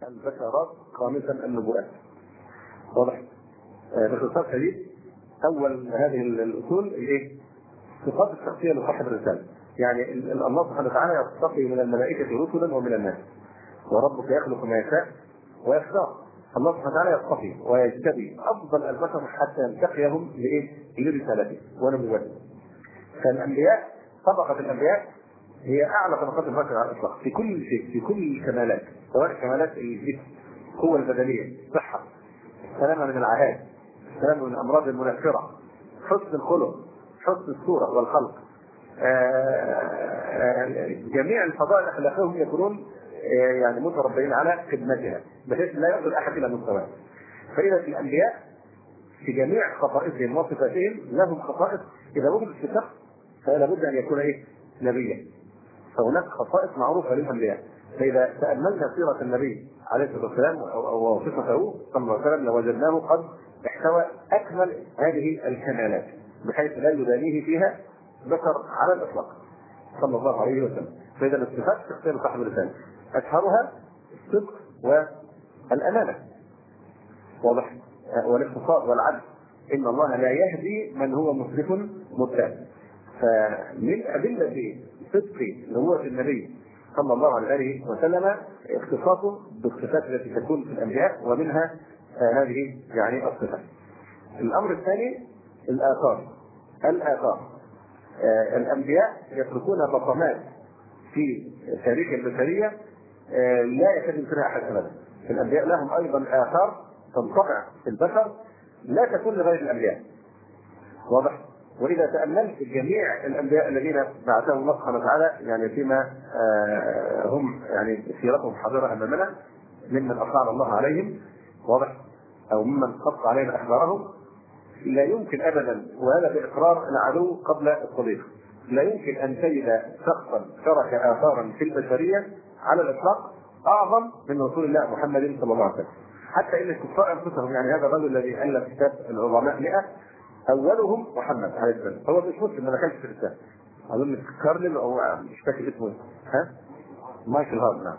البشرات خامسا النبوءات. واضح؟ باختصار شديد اول هذه الاصول الايه؟ صفات الشخصيه لصاحب الرساله. يعني الله سبحانه وتعالى يصطفي من الملائكه رسلا ومن الناس، وربك يخلق ما يشاء ويختار. الله سبحانه وتعالى يصطفي ويجتبي افضل البشر حتى ينتقيهم لايه؟ لرسالته ونبوته. فالانبياء، طبقه الانبياء هي اعلى طبقات البشر على الاطلاق في كل شيء، في كل الكمالات، سواء كمالات الجسم، القوه البدنيه، الصحه، السلامه من العاهات، السلامه من الامراض المنفره، حسن الخلق، حسن الصوره والخلق، جميع الفضائل الاخلاقيه هم يكونون يعني متربين على خدمتها بحيث لا يصل احد الى مستواه. فاذا الانبياء في جميع خصائصهم وصفاتهم لهم خصائص اذا وجدت في شخص فلا بد ان يكون ايه؟ نبيا. فهناك خصائص معروفه للانبياء. فاذا تاملنا سيره النبي عليه الصلاه والسلام او صفته صلى الله عليه وسلم لوجدناه قد احتوى اكمل هذه الكمالات بحيث لا يدانيه فيها بشر على الاطلاق صلى الله عليه وسلم. فاذا الصفات الشخصيه لصاحب الرساله اشهرها الصدق والامانه، واضح، والاقتصاد والعدل. ان الله لا يهدي من هو مسرف مبتدع. فمن ادله صدق نبوه النبي صلى الله عليه وسلم اختصاصه بالصفات التي تكون في الانبياء، ومنها هذه يعني الصفات. الامر الثاني الاثار. الانبياء يتركون بصمات في تاريخ البشريه لا يكاد ينكرها احد ابدا. الانبياء لهم ايضا اثار تنطبع في البشر لا تكون لغير الانبياء. واضح؟ واذا تاملت جميع الانبياء الذين بعثهم الله سبحانه وتعالى يعني فيما هم يعني سيرتهم حاضره امامنا ممن اطلع الله عليهم، واضح، او ممن قص علينا اخبارهم، لا يمكن ابدا، وهذا باقرار العدو قبل الصديق، لا يمكن ان تجد شخصا ترك اثارا في البشريه على الاطلاق اعظم من رسول الله محمد صلى الله عليه وسلم. حتى ان الكفار انفسهم، يعني هذا الرجل الذي الف كتاب العظماء 100 اولهم محمد عليه السلام، هو مش مسلم، ما كانش في الرساله، اظن كارلين او مش فاكر اسمه ها مايكل هارت. نعم.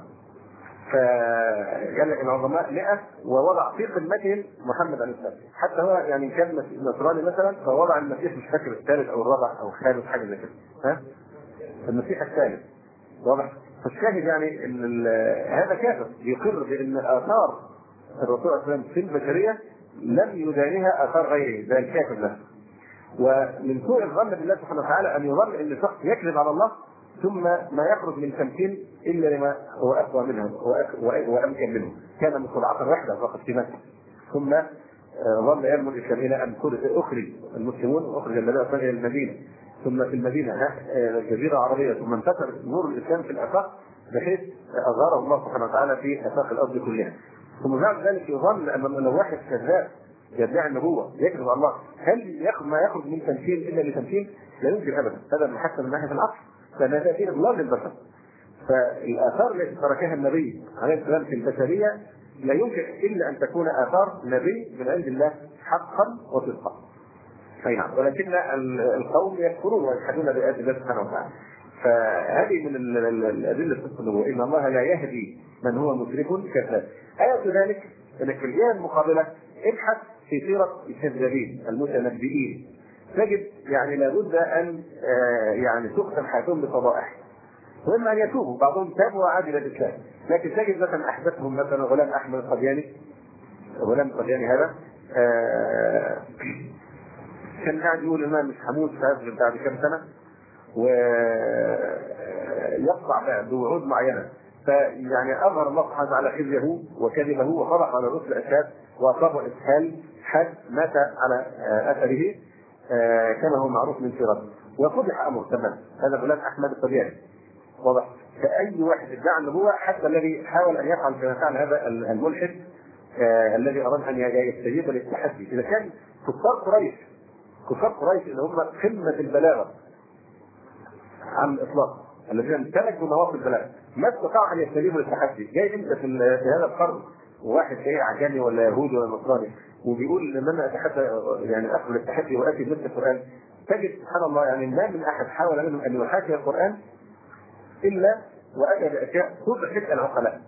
فقال لك العظماء 100 ووضع في قمتهم محمد عليه السلام. حتى هو يعني كان نصراني مثلا فوضع المسيح، مش فاكر الثالث او الرابع او الخامس حاجه زي كده، ها المسيح الثالث. واضح؟ فالشاهد يعني ان هذا كافر يقر بان اثار الرسول صلى الله عليه وسلم في البشريه لم يدانها اثار غيره زي الكافر ده. ومن سوء الظن بالله سبحانه وتعالى ان يظن ان شخص يكذب على الله ثم ما يخرج من تمكين الا لما هو اقوى منه وامكن منه. كان مستضعفا وحده فقط في مكه، ثم ظل ينمو الاسلام الى ان اخرج المسلمون واخرج النبي الى المدينه، ثم في المدينه الجزيره العربيه، ثم انتشر نور الاسلام في الافاق بحيث اظهره الله سبحانه وتعالى في افاق الارض كلها. ثم بعد ذلك يظن ان لو واحد كذاب يدعي النبوه يكذب على الله هل ما يخرج من تمكين الا لتمكين؟ لا يمكن ابدا. هذا محسن من ناحيه العقل، لان هذا فيه اضلال للبشر. فالاثار التي تركها النبي عليه السلام في البشريه لا يمكن الا ان تكون اثار نبي من عند الله حقا وصدقا. اي نعم. ولكن القوم يكفرون ويجحدون بايات الله سبحانه وتعالى. فهذه من الادله صدق النبوه، ان الله لا يهدي من هو مسرف كذاب. آية ذلك انك في الجهه المقابله ابحث في سيره الكذابين المتنبئين، تجد يعني لابد ان يعني تختم حياتهم بفضائح، واما ان يتوبوا. بعضهم تابوا وعادوا الى الاسلام، لكن تجد مثلا احدثهم مثلا غلام احمد القدياني. غلام القدياني هذا كان قاعد يقول ان انا مش هموت بعد كم سنه، ويقطع بوعود معينه، فيعني اظهر الله سبحانه وتعالى خزيه وكذبه وفرح على رسل الاشهاد واصابه اسهال حاد مات على اثره كما هو معروف من سيرته، وفضح امره تماما. هذا غلام احمد القدياني. واضح؟ فاي واحد ادعى النبوه، حتى الذي حاول ان يفعل كما فعل هذا الملحد الذي اراد ان يستجيب للتحدي، اذا كان كفار قريش اللي هم قمه البلاغه عن الاطلاق، الذين امتلكوا نواقص البلاغه ما استطاعوا ان يستجيبوا للتحدي. جاي انت في هذا القرن واحد جاي عجمي ولا يهودي ولا نصراني وبيقول ان انا اتحدى يعني اقبل التحدي واتي بنفس القران، تجد سبحان الله يعني ما من احد حاول منهم ان يحاكي القران الا واتى باشياء تضحك العقلاء.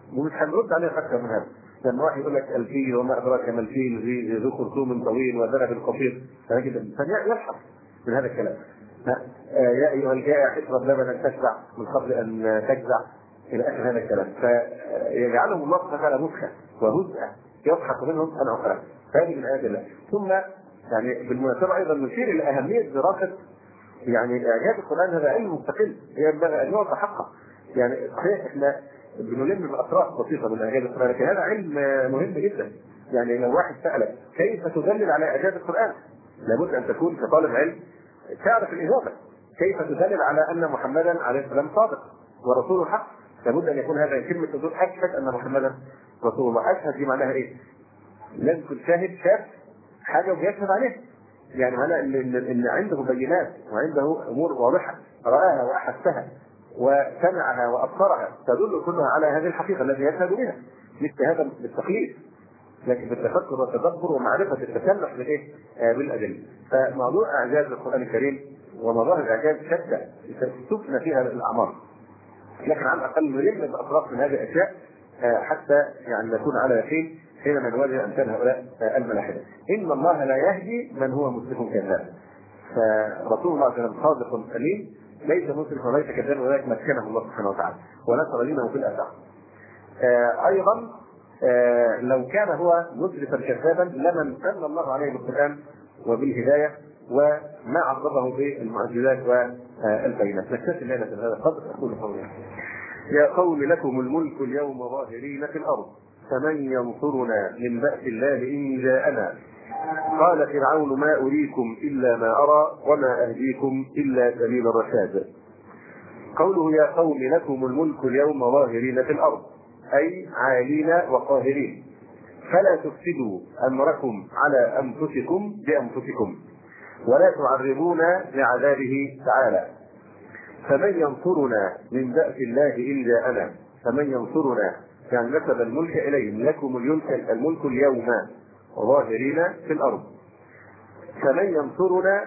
ومش هنرد عليه اكثر من هذا. لما واحد يقول لك الفيل وما ادراك ما الفيل ذو خرطوم طويل وذنب قصير، فيجد الانسان يلحق من هذا الكلام. يا ايها الجائع اشرب لبنا تشبع من قبل ان تجزع الى اخر هذا الكلام. فيجعلهم الله سبحانه وتعالى مسخه وهزءه يضحك منهم انا اخرى. هذه من ايات الله. ثم يعني بالمناسبه ايضا نشير الى اهميه دراسه يعني اعجاز القران. هذا علم مستقل ينبغي ان يعطى حقه. يعني صحيح احنا بنلم باطراف بسيطه من اعجاز القران، لكن هذا علم مهم جدا. يعني لو واحد سالك كيف تدلل على اعجاز القران، لابد ان تكون كطالب علم تعرف الاجابه. كيف تدلل على ان محمدا عليه السلام صادق ورسول حق؟ لابد ان يكون هذا كلمه تدل اشهد ان محمدا رسول الله. اشهد دي معناها ايه؟ لازم يكون شاهد شاف حاجه وبيشهد عليها. يعني معناها ان عنده بينات وعنده امور واضحه راها واحسها وسمعها وابصرها تدل كلها على هذه الحقيقه التي يشهد بها. مثل هذا بالتقليد، لكن بالتفكر والتدبر ومعرفه التسلح بالايه؟ بالادله. فموضوع اعجاز القران الكريم ومظاهر الاعجاز شتى تفنى فيها الاعمار، لكن على الاقل نلم باطراف من هذه الاشياء حتى يعني نكون على يقين حينما نواجه امثال هؤلاء الملاحده. ان الله لا يهدي من هو مسرف كذاب. فرسول الله صلى الله عليه وسلم صادق امين، ليس مسرف وليس كذاب، ولكن مكنه الله سبحانه وتعالى ونصر دينه في الافاق. ايضا لو كان هو مسرفا كذابا لما امتن الله عليه بالقران وبالهدايه وما عرضه بالمعجزات والبينات. نكتفي الليله بهذا القدر. اقول قولي يا قوم لكم الملك اليوم ظاهرين في الارض فمن ينصرنا من بأس الله إن جاءنا. قال فرعون ما أريكم إلا ما أرى وما أهديكم إلا سبيل الرشاد. قوله يا قوم لكم الملك اليوم ظاهرين في الأرض أي عالين وقاهرين، فلا تفسدوا أمركم على أنفسكم بأنفسكم ولا تعرضون لعذابه تعالى. فمن ينصرنا من بأس الله إن جاءنا. فمن ينصرنا يعني نسب الملك إليهم. لكم الملك اليوم ظاهرين في الأرض. فمن ينصرنا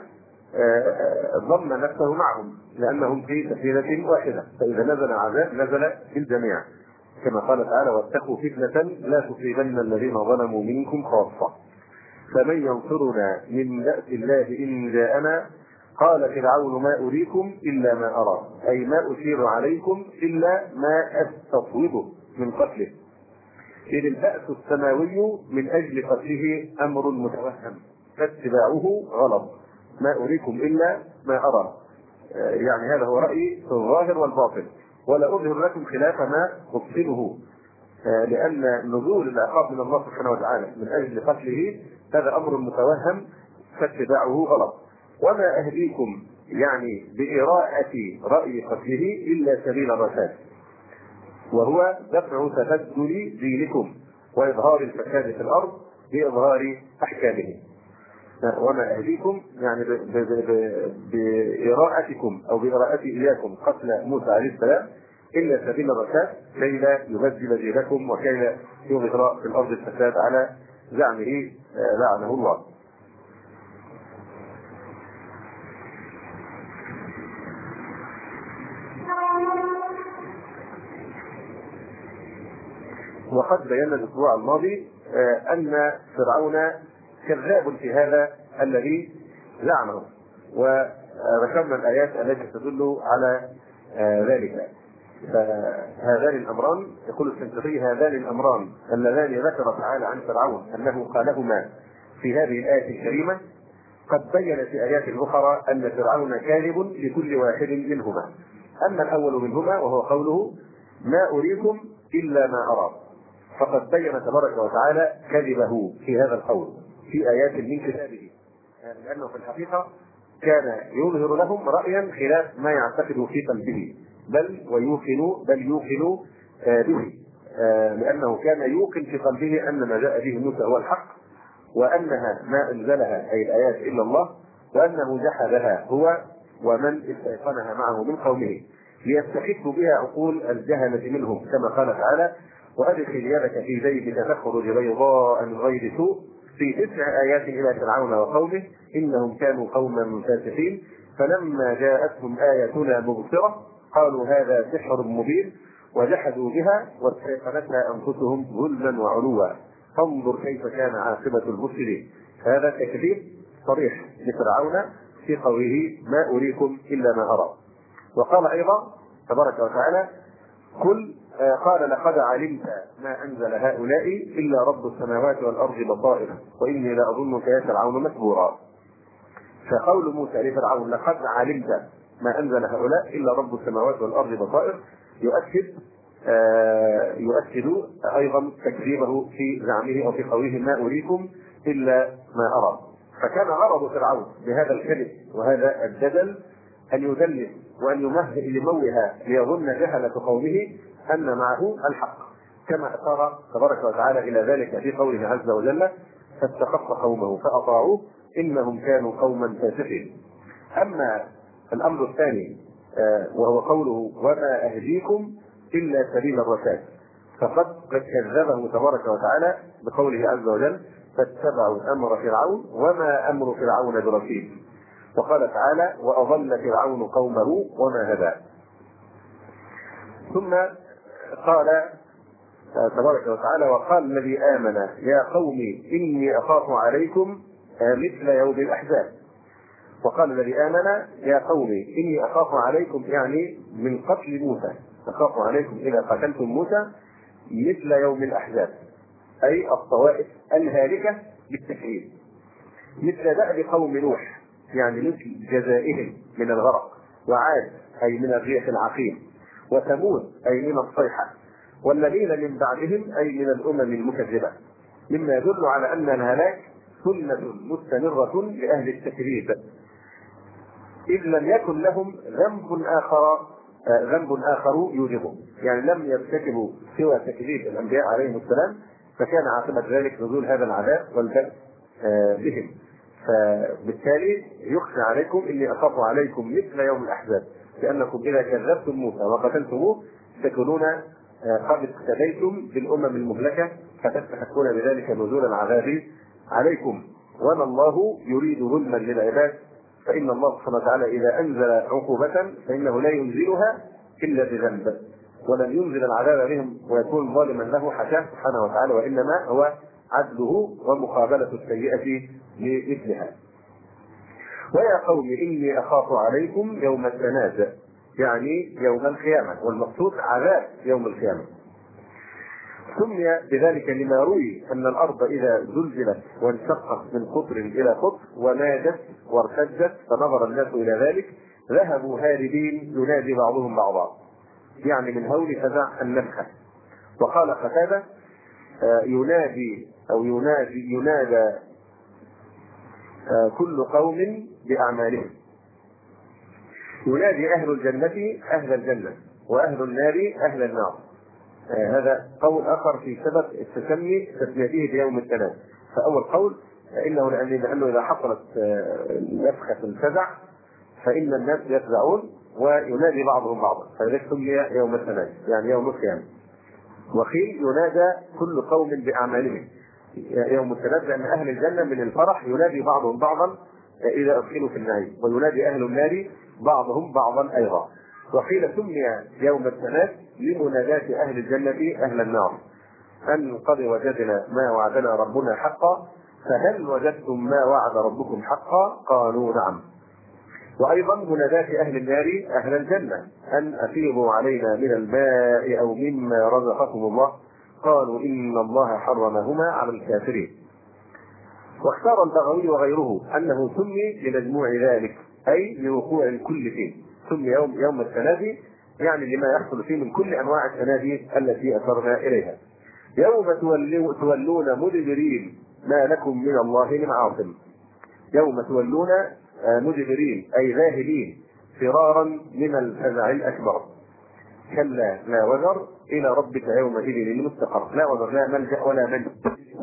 ضم نفسه معهم لأنهم في سفينة واحدة، فإذا نزل عذاب نزل بالجميع كما قال تعالى واتقوا فتنة لا تصيبن الذين ظلموا منكم خاصة. فمن ينصرنا من بأس الله إن جاءنا. قال فرعون ما أريكم إلا ما أرى أي ما أشير عليكم إلا ما أستصوبه من قتله. إذ البأس السماوي من أجل قتله أمر متوهم فاتباعه غلط. ما أريكم إلا ما أرى يعني هذا هو رأيي في الظاهر والباطن، ولا أظهر لكم خلاف ما أبطله، لأن نزول العقاب من الله سبحانه وتعالى من أجل قتله هذا أمر متوهم فاتباعه غلط. وما أهديكم يعني بإراءة رأي قتله إلا سبيل الرشاد، وهو دفع تبدل دينكم وإظهار الفساد في الأرض بإظهار أحكامه. وما أهديكم يعني بإراءتكم أو بإراءة إياكم قتل موسى عليه السلام إلا سبيل الرشاد كي لا يبدل دينكم وكي لا يظهر في الأرض الفساد على زعمه لعنه الله. وقد بينا الأسبوع الماضي أن فرعون كذاب في هذا الذي زعمه، وذكرنا الآيات التي تدل على ذلك. فهذان الأمران يقول الشنقيطي هذان الأمران اللذان ذكر تعالى عن فرعون أنه قالهما في هذه الآية الكريمة قد بين في آيات أخرى أن فرعون كاذب لكل واحد منهما. أما الأول منهما وهو قوله ما أريكم إلا ما أرى، فقد بين تبارك وتعالى كذبه في هذا القول في آيات من كتابه، لأنه في الحقيقة كان يظهر لهم رأيا خلاف ما يعتقد في قلبه بل يوقن به، لأنه كان يوقن في قلبه أن ما جاء به موسى هو الحق، وأنها ما أنزلها أي الآيات إلا الله، وأنه جحدها هو ومن استيقنها معه من قومه ليستخفوا بها عقول الجهلة منهم، كما قال تعالى وأدخل يدك في جيبك تخرج بيضاء من غير سوء في 9 آيات إلى فرعون وقومه إنهم كانوا قوما فاسقين. فلما جاءتهم آياتنا مبصرة قالوا هذا سحر مبين وجحدوا بها واستيقنتها أنفسهم ظلما وعلوا فانظر كيف كان عاقبة المفسدين. هذا تكذيب صريح لفرعون في قوله ما أريكم إلا ما أرى. وقال أيضا تبارك وتعالى قال لقد علمت ما أنزل هؤلاء إلا رب السماوات والأرض بصائر وإني لأظنك يا فرعون مسبورا. فقول موسى لفرعون لقد علمت ما أنزل هؤلاء إلا رب السماوات والأرض بصائر يؤكد أيضا تكذيبه في زعمه أو في قوله ما أريكم إلا ما أرى. فكان غرض فرعون بهذا الكذب وهذا الجدل أن يدلس وأن يموه ليظن جهلة قومه أن معه الحق، كما أشار تبارك وتعالى إلى ذلك في قوله عز وجل فاستخف قومه فأطاعوه إنهم كانوا قوما فاسقين. أما الأمر الثاني وهو قوله وما أهديكم إلا سبيل الرشاد، فقد كذبه تبارك وتعالى بقوله عز وجل فاتبعوا أمر فرعون وما أمر فرعون برشيد. وقال تعالى وأضل فرعون قومه وما هدى. ثم قال تبارك وتعالى وقال الذي آمن يا قوم إني أخاف عليكم مثل يوم الأحزاب. وقال الذي آمن يا قوم إني أخاف عليكم يعني من قتل موسى، أخاف عليكم إذا قتلتم موسى مثل يوم الأحزاب أي الطوائف الهالكة بالتكذيب، مثل دأب قوم نوح يعني مثل جزائهم من الغرق، وعاد أي من الريح العقيم، وثمود أي من الصيحة، والذين من بعدهم أي من الأمم المكذبة، مما يدل على أن الهلاك سنة مستمرة لأهل التكذيب إذ لم يكن لهم ذنب آخر يوجبه، يعني لم يرتكبوا سوى تكذيب الأنبياء عليهم السلام، فكان عاقبة ذلك نزول هذا العذاب والبأس بهم. فبالتالي يخشى عليكم إني أخاف عليكم مثل يوم الأحزاب، لأنكم إذا كذبتم موسى وقتلتموه تكونون قد اقتديتم بالأمم المهلكة فتستحقون بذلك نزول العذاب عليكم. وما الله يريد ظلما للعباد، فإن الله سبحانه وتعالى إذا أنزل عقوبة فإنه لا ينزلها إلا بذنب، ولن ينزل العذاب بهم ويكون ظالما له حاشاه سبحانه وتعالى، وإنما هو عدله ومقابلة السيئة لمثلها. ويا قوم إني أخاف عليكم يوم التناد يعني يوم القيامة، والمقصود عذاب يوم القيامة. سمي بذلك لما روي أن الأرض إذا زلزلت وانشقت من قطر إلى قطر ومادت وارتجت فنظر الناس إلى ذلك ذهبوا هاربين ينادي بعضهم بعضا، يعني من هول فزع النفخة. وقال قتادة ينادى كل قوم بأعمالهم، ينادي أهل الجنة أهل الجنة وأهل النار أهل النار. هذا قول آخر في سبب التسمي تسميته بيوم التناد. فأول قول لأنه إذا حصلت نفخة الفزع فإن الناس يفزعون وينادي بعضهم بعضا، فلذلك سمي يوم التناد يعني يوم القيامة. وقيل ينادى كل قوم بأعمالهم يوم التناد، لأن أهل الجنة من الفرح ينادي بعضهم بعضا إذا أدخلوا في النعيم، وينادي أهل النار بعضهم بعضا أيضا. وقيل سمي يوم التناد لمناداة أهل الجنة أهل النار أن قد وجدنا ما وعدنا ربنا حقا فهل وجدتم ما وعد ربكم حقا قالوا نعم. وأيضا مناداة أهل النار أهل الجنة أن أفيضوا علينا من الماء أو مما رزقكم الله قالوا إن الله حرمهما على الكافرين. واختار البغوي وغيره أنه سمي لمجموع ذلك أي لوقوع الكل فيه، سمي يوم التنادي يعني لما يحصل فيه من كل أنواع التنادي التي أشرنا إليها. يوم تولون مدبرين ما لكم من الله من عاصم، يوم تولون مدبرين أي ذاهبين فرارا من الفزع الأكبر. كلا لا وزر إلى ربك يومئذ المستقر، لا وزر لا ملجأ ولا منجأ.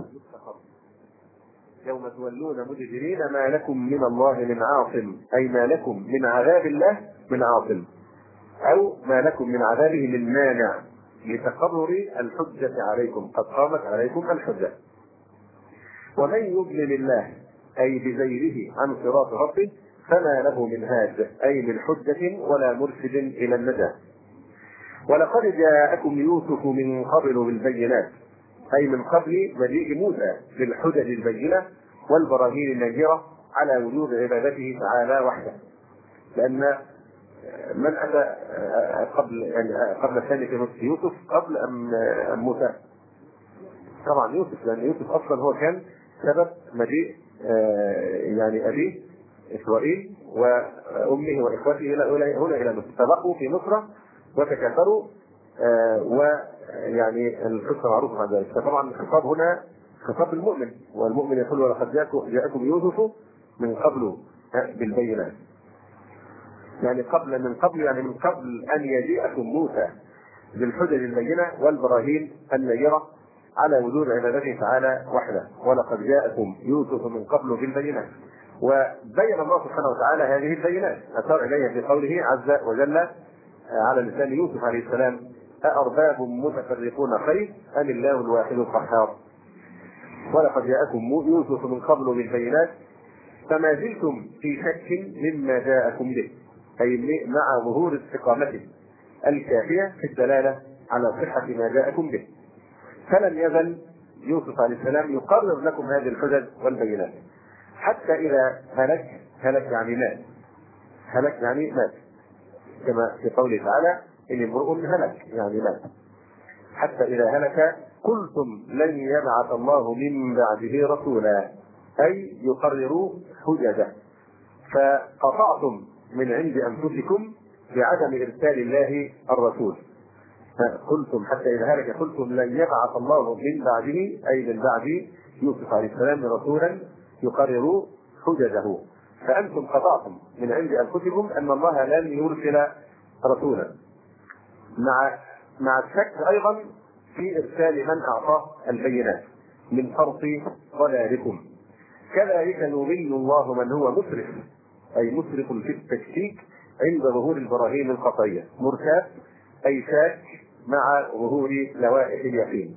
يوم تولون مدبرين ما لكم من الله من عاصم أي ما لكم من عذاب الله من عاصم، أو ما لكم من عذابه من مانع لتقرر الحجة عليكم، قد قامت عليكم الحجة. ومن يضلل الله أي بزيره عن صراط ربه فما له من هاد أي من حجة ولا مرشد إلى النجاة. ولقد جاءكم يوسف من قبل بالبينات، أي من قبل مجيء موسى بالحجج البينة والبراهين النيرة على وجوب عبادته تعالى وحده. لأن من أتى قبل يعني قبل الثاني في نصف يوسف قبل أم موسى؟ طبعا يوسف، لأن يوسف أصلا هو كان سبب مجيء يعني أبيه إسرائيل وأمه وإخوته هنا إلى مصر، فبقوا في مصر وتكاثروا ويعني القصة معروفة عن ذلك. فطبعا الخطاب هنا خطاب المؤمن، والمؤمن يقول ولقد جاءكم يوسف من قبل بالبينات، يعني من قبل أن يجيئكم موسى بالحجج البينة والبراهين النيرة على وجود عبادته تعالى وحده. ولقد جاءكم يوسف من قبل بالبينات، وبين الله سبحانه وتعالى هذه البينات أشار إليها في قوله عز وجل على لسان يوسف عليه السلام: أأرباب متفرقون خير أم الله الواحد القهار. ولقد جاءكم يوسف من قبل بالبينات فما زلتم في شك مما جاءكم به، أي مع ظهور استقامته الكافية في الدلالة على صحة ما جاءكم به. فلم يزل يوسف عليه السلام يقرر لكم هذه الحجج والبينات حتى إذا هلك يعني مات، كما في قوله تعالى: إن امرؤ هلك يعني مات. حتى إذا هلك قلتم لن يبعث الله من بعده رسولا، أي يقرروا حججه، فقطعتم من عند أنفسكم بعدم إرسال الله الرسول. قلتم حتى إذا هلك قلتم لن يبعث الله من بعده، أي من بعد يوسف عليه السلام، رسولا يقرر حججه، فأنتم قطعتم من عند أنفسكم أن الله لن يرسل رسولا، مع الشك أيضا في إرسال من أعطاه البينات من فرط ضلالكم. كذلك يضل الله من هو مسرف، أي مسرف في التشكيك عند ظهور البراهين القطعية، مرتاب أي شاك مع ظهور لوائح اليقين.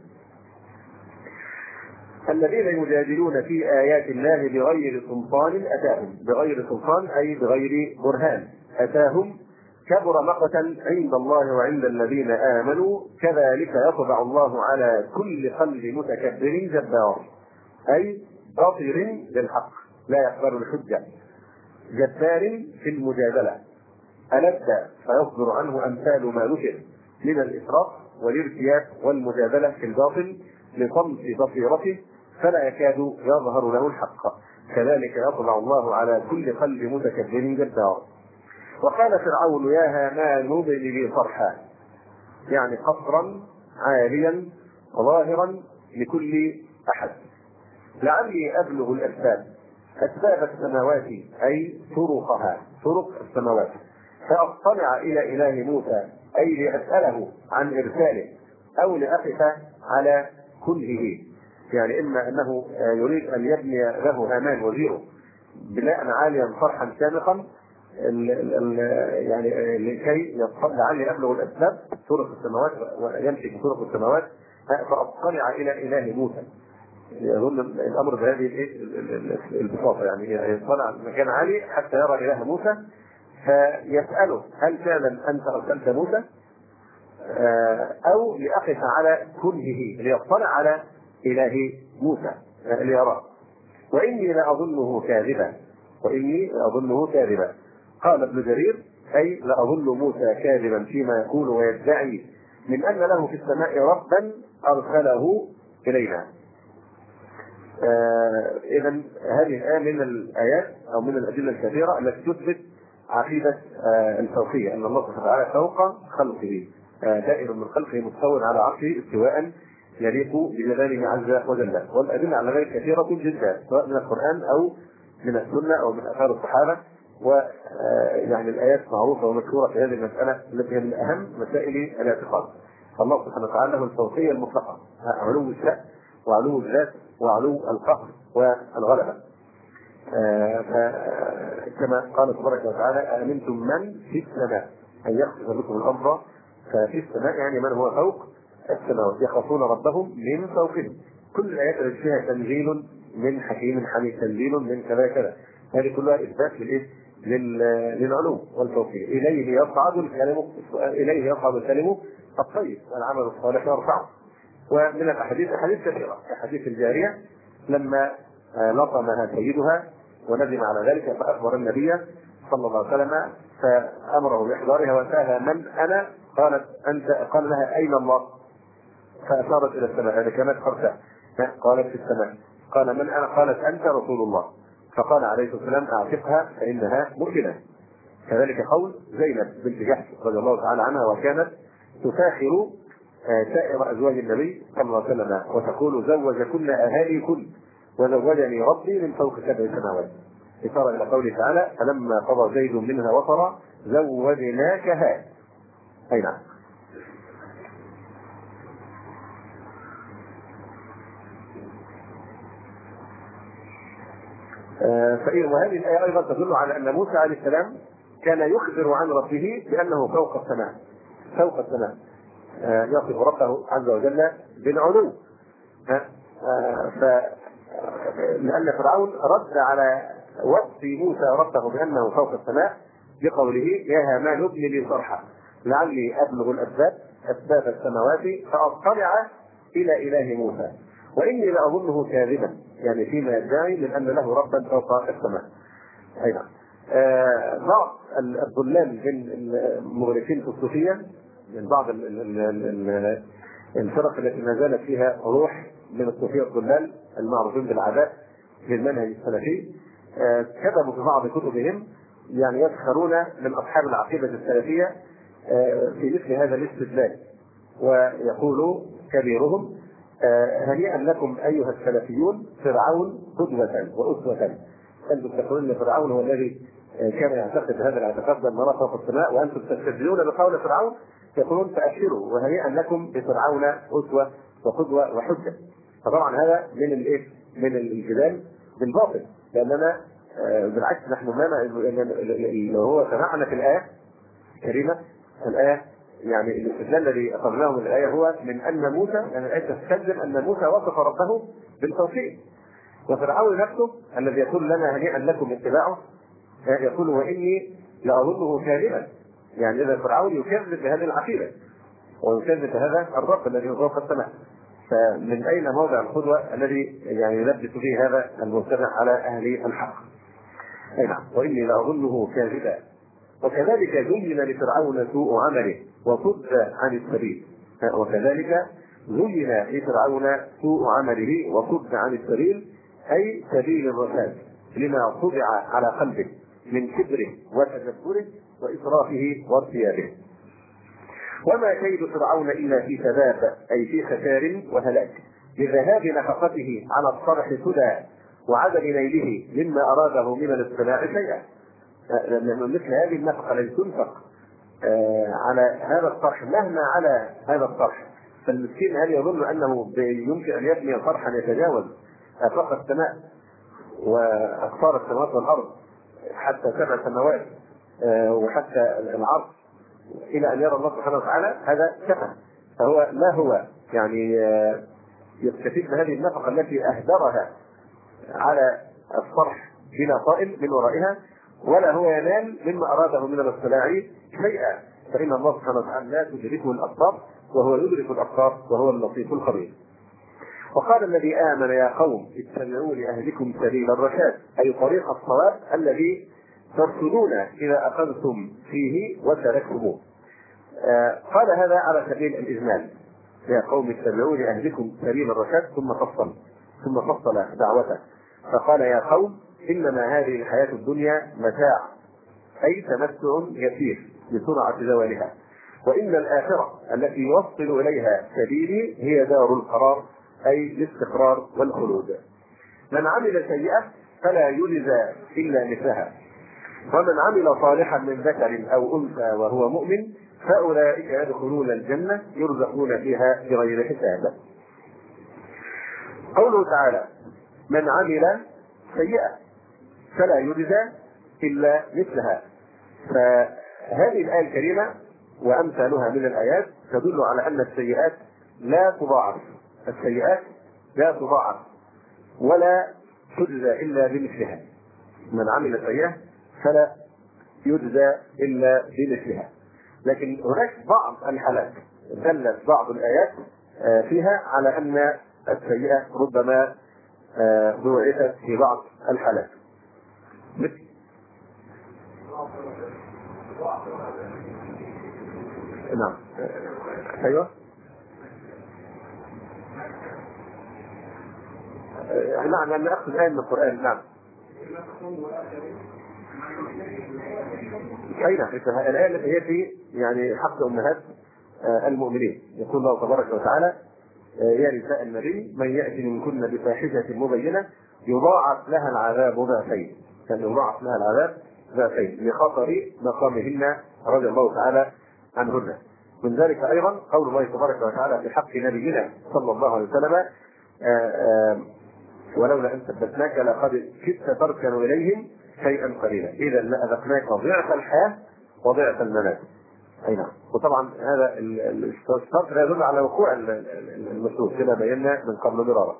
الذين يجادلون في آيات الله بغير سلطان أتاهم، بغير سلطان أي بغير برهان أتاهم، كبر مقتا عند الله وعند الذين آمنوا، كذلك يطبع الله على كل قلب متكبر جبار، أي باطل للحق لا يقبل الحجة، جبار في المجادلة، ألد فيصدر عنه أمثال ما ذكر من الإسراف والارتياب والمجادلة في الباطل لطمس بصيرته فلا يكاد يظهر له الحق، كذلك يطبع الله على كل قلب متكبر جبار. وقال فرعون: يا هامان ابن لي صرحا، يعني قصرا عاليا ظاهرا لكل أحد، لعلي أبلغ الأسباب، أسباب السماوات أي طرقها، طرق السماوات، فأطلع إلى إله موسى، أي لأسأله عن إرساله أو لأقف على كنهه، يعني إما أنه يريد أن يبني له هامان وزيره بناء عاليا صرحا شامخا يعني لكي لعلي أبلغ الأسباب طرق السماوات ويمشي في طرق السماوات، فأطلع إلى إله موسى. يظن الأمر بهذه البساطة، يعني يطلع مكان عالي حتى يرى إله موسى فيسأله: هل فعلا أنت أرسلت موسى؟ أو لأقف على كنهه ليطلع على إله موسى ليراه. وإني لأظنه كاذبا، قال ابن جرير: أي لأظن موسى كاذبا فيما يقول ويدعي من أن له في السماء ربا أرسله إلينا. إذا هذه الآية من الآيات أو من الأدلة الكثيرة التي تثبت عقيدة الفوقية، أن الله سبحانه وتعالى فوق خلقه، دائر من خلقه مستوى على عرشه استواء يليق بجلاله عز وجل. والأدلة على ذلك كثيرة جدا، سواء من القرآن أو من السنة أو من آثار الصحابة، ويعني الآيات معروفة ومشهورة في هذه المسألة التي هي من أهم مسائل الاعتقاد. الله سبحانه وتعالى له الفوقية المطلقة، علو الشأن وعلو الذات وعلو القهر والغلبة. كما قال تبارك وتعالى: أأمنتم من في السماء أن يخسف بكم الأرض، ففي السماء يعني من هو فوق السماوات، يخافون ربهم من فوقهم. كل الآيات التي فيها تنزيل من حكيم حميد، تنزيل من كذا كذا، هذه كلها إثبات للعلو والفوقية. إليه يصعد الكلم الطيب والعمل الصالح يرفعه. ومن الاحاديث احاديث كثيره كحديث الجاريه لما لطمها سيدها وندم على ذلك فاخبر النبي صلى الله عليه وسلم فامره باحضارها وسالها من انا؟ قالت انت. قال لها اين الله؟ فاشارت الى السماء، هذا كانت خرساء، قالت في السماء. قال من انا؟ قالت انت رسول الله. فقال عليه الصلاه والسلام اعتقها فانها مؤمنه. كذلك قول زينب بنت جحش رضي الله تعالى عنها، وكانت تفاخر سائر ازواج النبي صلى الله عليه وسلم وتقول زوجكن اهاليكن وزوجني ربي من فوق 7 سماوات، إشارة إلى قوله تعالى فلما قضى زيد منها وطرا زوجناكها. أي نعم. وهذه الآية أيضا تدل على أن موسى عليه السلام كان يخبر عن ربه بأنه فوق السماء، فوق السماء، يصف ربه عز وجل بالعلو. لأن فرعون رد على وصف موسى ربه بأنه فوق السماء بقوله يا هامان ابن لي صرحا لعلي أبلغ أسباب السماوات فأطلع إلى إله موسى وإني لأظنه كاذبا، يعني فيما يدعي من أن له ربا فوق السماء. أيضا بعض الضلال من المغرقين في الصوفية، من بعض الفرق التي ما زالت فيها روح من الصوفية الضلال المعروفين بالعداء في المنهج السلفي، كتبوا في بعض كتبهم يعني يسخرون من أصحاب العقيدة السلفية في مثل هذا الاستدلال، ويقول كبيرهم هنيئا لكم أيها السلفيون فرعون قدوة وأسوة. أنتم تقولون أن فرعون هو الذي كان يعتقد هذا الاعتقاد بأن الله فوق السماء، وأنتم تستدلون بقول فرعون، يقولون فأشروا وهنيئا لكم بفرعون أسوة وقدوة وحجة. فطبعا هذا من الايه؟ من الجدال بالباطل، لاننا بالعكس نحن اللي هو سمعنا في الايه الكريمه، الايه يعني الاستدلال الذي اخذناه من الايه هو من ان موسى، يعني الايه تستلزم ان موسى وصف ربه بالتوحيد، وفرعون نفسه الذي يقول لنا هنيئا لكم اتباعه يقول واني لاظنه كاذبا، يعني اذا فرعون يكذب بهذه العقيده ويكذب هذا الرب الذي هو فوق السماء، فمن أين موضع القدوة الذي يعني يلبس فيه هذا المجتمع على أهل الحق؟ أي نعم. وإني لأظنه كاذبا. وكذلك زين لفرعون سوء عمله وصد عن السبيل. وكذلك زين لفرعون سوء عمله وصد عن السبيل، أي سبيل الرشاد، لما طبع على قلبه من كبره وتجبره وإسرافه وارتيابه. وما كيد فرعون إلا في تباب، أي في خسار وهلاك، لذهاب نفقته على الصرح سدى وعدم نيله مما أراده من الاصطناع شيئا. لأن مثل هذه النفقة التي تنفق على هذا الصرح مهما على هذا الصرح، فالمسكين هل يظن أنه يمكن أن يبني صرحا يتجاوز آفاق السماء وأقطار السماوات والأرض حتى 7 سماوات وحتى العرض إلى أن يرى الله سبحانه وتعالى؟ هذا سفه. فهو لا هو يعني يستفيد من هذه النفقة التي أهدرها على الصرح بلا طائل من ورائها، ولا هو ينال مما أراده من الاطلاع شيئا، فإن الله سبحانه وتعالى لا تدركه الأبصار وهو يدرك الأبصار وهو اللطيف الخبير. وقال الذي آمن يا قوم اتبعوا لأهلكم سبيل الرشاد، أي طريق الصواب الذي ترشدون إذا أخذتم فيه وتركتموه. قال هذا على سبيل الإجمال، يا قوم اتبعوا لأهلكم سبيل الرشاد، ثم فصل دعوته فقال يا قوم إنما هذه الحياة الدنيا متاع، أي تمتع يسير بسرعة زوالها، وإن الآخرة التي يوصل إليها سبيلي هي دار القرار، أي الاستقرار والخلود. من عمل سيئة فلا يجزى إلا مثلها، ومن عمل صالحا من ذكر أو أنثى وهو مؤمن فأولئك يدخلون الجنة يرزقون فيها بغير حساب. قوله تعالى من عمل سيئة فلا يجزى إلا مثلها، فهذه الآية الكريمة وأمثالها من الآيات تدل على أن السيئات لا تضاعف، السيئات لا تضاعف ولا تجزى إلا بمثلها. من عمل سيئة فلا يجزى إلا بمثلها. لكن هناك بعض الحالات دلت بعض الآيات فيها على أن السيئة ربما ضعفت في بعض الحالات. نعم. أيوه. نعم، أنا أخذ آية من القرآن. نعم. أين الآية التي هي في يعني حق أمهات المؤمنين، يقول الله تبارك وتعالى: يا نساء النبي من يأتي منكن بفاحشة مبينة يضاعف لها العذاب ضعفين، كان يضاعف لها العذاب ضعفين لخطر مقامهن رضي الله تعالى عنهن. من ذلك أيضا قول الله تبارك وتعالى في حق نبينا صلى الله عليه وسلم: ولولا أن ثبتناك لقد كدت تركن إليهم شيئا قليلا إذا لأذقناك ضعف الحياة وضعف الممات. أي نعم. وطبعا هذا الشرط لا يدل على وقوع المسلوب كما بينا من قبل مرارا.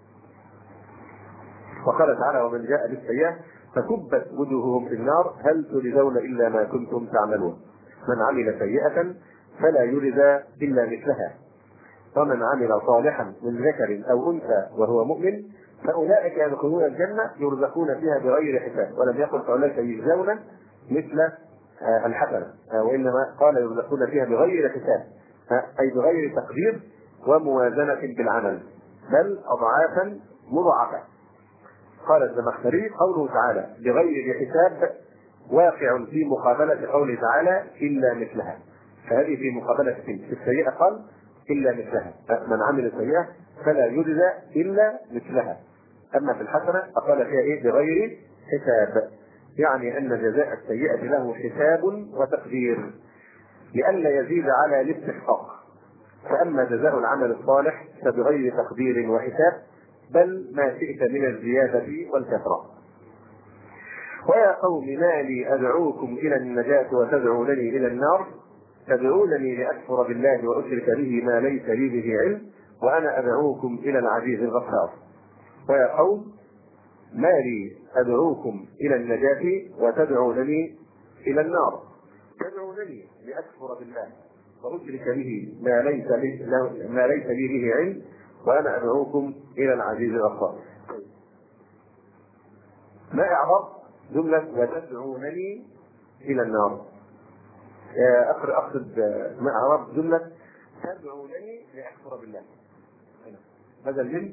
وقال تعالى: ومن جاء بالسيئة فكبت وجوههم في النار هل تجزون إلا ما كنتم تعملون من عمل سيئة فلا يجزى إلا مثلها ومن عمل صالحا من ذكر أو أنثى وهو مؤمن فأولئك يدخلون الجنة يرزقون فيها بغير حساب. ولم يقل فأولئك يجزون مثل الحسنة، وإنما قال يرزقون فيها بغير حساب، أي بغير تقدير وموازنة بالعمل، بل أضعافا مضاعفة. قال الزمخشري: قوله تعالى بغير حساب واقع في مقابلة قوله تعالى إلا مثلها، فهذه في مقابلة في السيئة قال إلا مثلها، من عمل سيئة فلا يجزى إلا مثلها. أما في الحسنة فقال فيها إيه؟ بغير حساب، يعني أن جزاء السيئة له حساب وتقدير لئلا يزيد على الاستحقاق. فأما جزاء العمل الصالح فبغير تقدير وحساب، بل ما شئت من الزيادة والكثرة. ويا قوم ما لي أدعوكم إلى النجاة وتدعونني إلى النار تدعونني لأكفر بالله وأشرك به ما ليس لي به علم وأنا أدعوكم إلى العزيز الغفار. ويا قوم ما لي أدعوكم إلى النجاة وتدعونني إلى النار تدعونني لأكفر بالله وأشرك به ما ليس لي به علم وأنا أدعوكم إلى العزيز الغفار. ما إعراب جملة وتدعونني إلى النار؟ أقصد ما إعراب جملة تدعونني لأكفر بالله بدل من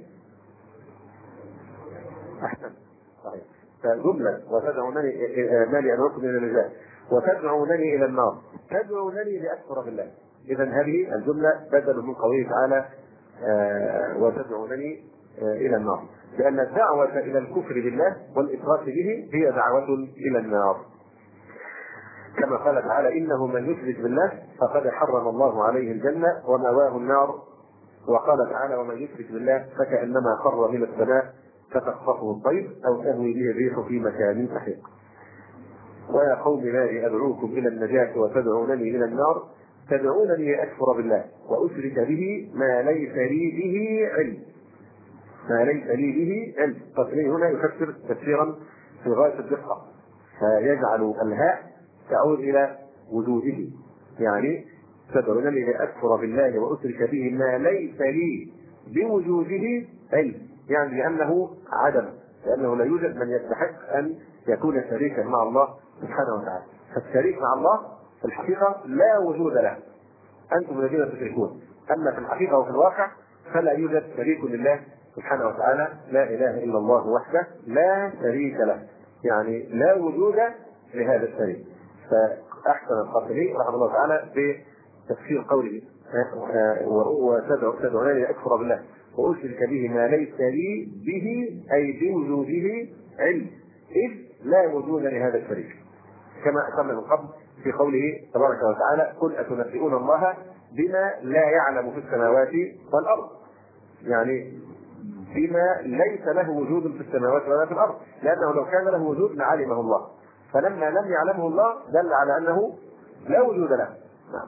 أحسن صحيح. فجملة وتدعونني ما لي أدعوكم إلى النجاة وتدعونني إلى النار تدعونني لأكفر بالله. إذن هذه الجملة بدل من قوله تعالى وتدعونني إلى النار، لأن الدعوة إلى الكفر بالله والإشراك به هي دعوة إلى النار، كما قال تعالى إنه من يشرك بالله فقد حرم الله عليه الجنة ومأواه النار. وقال تعالى ومن يشرك بالله فكأنما خر من السماء فتخطفه الطير أو تهوي به الريح في مكان سحيق. ويا قوم ما لي أدعوكم إلى النجاة وتدعونني إلى النار تدعونني لأكفر بالله وأشرك به ما ليس لي به علم. ما ليس لي به علم تصريح هنا يفسر تفسيرا في غاية الدقة، فيجعل الهاء تعود إلى وجوده، يعني تدعونني لأكفر بالله وأشرك به ما ليس لي بوجوده علم، يعني لأنه عدم، لأنه لا يوجد من يستحق أن يكون شريكا مع الله سبحانه وتعالى. فالشريك مع الله في الحقيقة لا وجود له، أنتم الذين تشركون، أما في الحقيقة وفي الواقع فلا يوجد شريك لله سبحانه وتعالى، لا إله إلا الله وحده لا شريك له، يعني لا وجود لهذا الشريك. فأحسن القائلين رحمه الله تعالى بتفسير قوله وتدعونني لأكفر بالله وأشرك به ما ليس لي به أي بوجوده علم، إذ لا وجود لهذا الشريك، كما أتم من قبل في قوله تبارك وتعالى قل أتنبئون الله بما لا يعلم في السماوات والأرض، يعني بما ليس له وجود في السماوات ولا في الأرض، لأنه لو كان له وجود لعلمه الله، فلما لم يعلمه الله دل على أنه لا وجود له. نعم.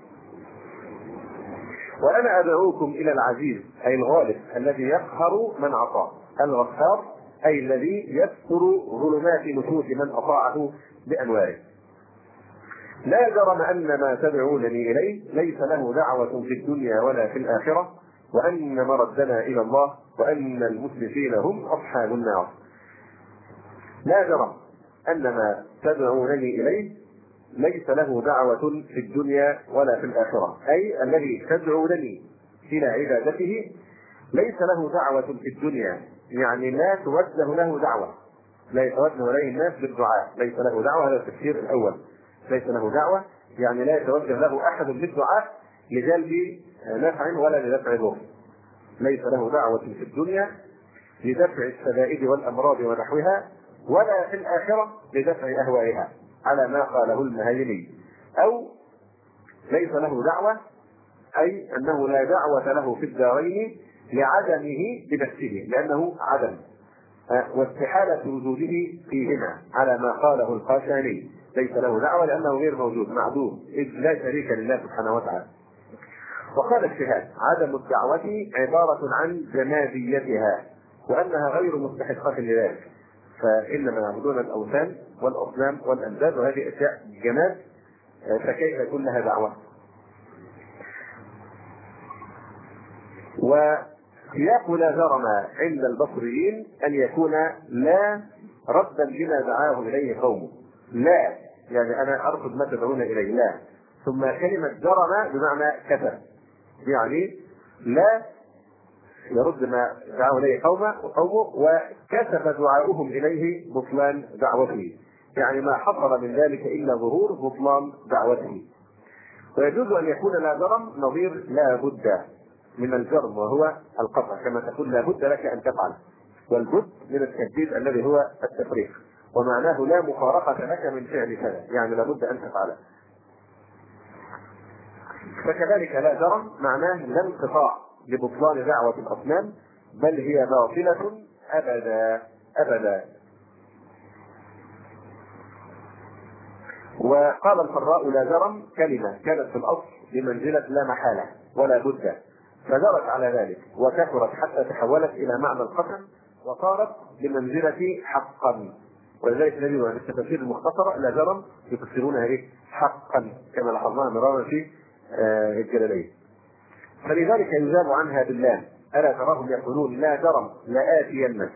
وأنا أدعوكم إلى العزيز أي الغالب الذي يقهر من عصاه، الغفار أي الذي يستر ظلمات نفوس من أطاعه بأنواره. لا جرم أن ما تدعونني إليه ليس له دعوة في الدنيا ولا في الآخرة، وأن مردنا إلى الله، وأن المسرفين هم أصحاب النار. لا جرم أن ما تدعونني إليه ليس له دعوة في الدنيا ولا في الآخرة، أي الذي تدعونني إلى عبادته ليس له دعوة في الدنيا، يعني لا توجه له دعوة، لا يتوجه إليه الناس بالدعاء، ليس له دعوة. هذا التفسير الأول، ليس له دعوة يعني لا يتوجه له أحد بالدعاء لجلب نفع ولا لدفع ضر. ليس له دعوة في الدنيا لدفع الشدائد والأمراض ونحوها، ولا في الآخرة لدفع أهوائها على ما قاله المهيمي. أو ليس له دعوة أي أنه لا دعوة له في الدارين لعدمه بنفسه، لأنه عدم واستحالة وجوده فيهما على ما قاله القاشاني. ليس له دعوة لأنه غير موجود، معدوم، إذ لا شريك لله سبحانه وتعالى. وقال الشهاد: عدم الدعوة عبارة عن جماديتها، وأنها غير مستحقة لذلك، فإنما يعبدون الأوثان والأصنام والأنداد، وهذه أشياء جماد، فكيف يكون لها دعوة؟ وسياق لا جرم عند البصريين أن يكون لا ردا لما دعاه إليه قومه. لا يعني أنا أرفض ما تدعون إليه، لا. ثم كلمة جرم بمعنى كتب، يعني لا يرد ما دعاه إليه قومه، وكتب دعاؤهم إليه بطلان دعوته، يعني ما حصل من ذلك إلا ظهور بطلان دعوته. ويجوز أن يكون لا جرم نظير لا بد من الجرم، وهو القطع، كما تقول لا بد لك أن تفعل، والبد من التجديد الذي هو التفريق، ومعناه لا مفارقة لك من فعل كذا، يعني لا بد أن تفعله. فكذلك لا جرم معناه لا انقطاع لبطلان دعوة الأصنام، بل هي باطلة أبدا أبدا. وقال الفراء: لا جرم كلمة كانت في الأصل بمنزلة لا محالة ولا بد، فجرت على ذلك وكثرت حتى تحولت إلى معنى القسم، وصارت بمنزلة حقا. ولذلك نجد في التفاسير المختصرة لا جرم يفسرونها إيه؟ حقا، كما لاحظناها مرارا في الجلالين. فلذلك يجاب عنها بالله: ألا تراهم يقولون لا جرم لآتينك،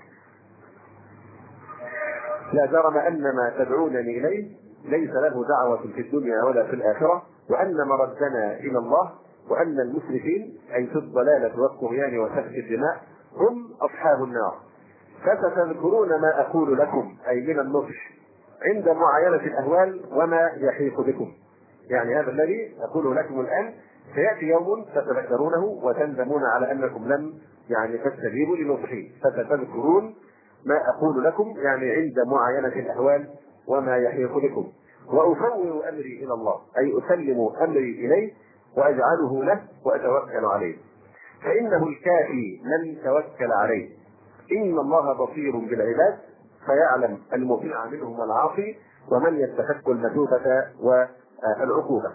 لا جرم أن ما تدعونني إليه ليس له دعوة في الدنيا ولا في الآخرة، وأن مردنا إلى الله، وأن المسرفين أي في الضلالة والطغيان وسفك الدماء هم أصحاب النار. فستذكرون ما أقول لكم، أي من النصح، عند معاينة الأهوال وما يحيق بكم. يعني هذا الذي أقوله لكم الآن سيأتي يوم تتذكرونه وتندمون على أنكم لم تستجيبوا لنصحي. فستذكرون ما أقول لكم يعني عند معاينة الأهوال وما يحيق بكم. وأفوض أمري إلى الله، أي أسلم أمري إليه وأجعله له وأتوكل عليه، فإنه الكافي من توكل عليه. إن الله بصير بالعباد فيعلم المطيع منهم والعاصي، ومن يستحق المثوبة والعقوبة.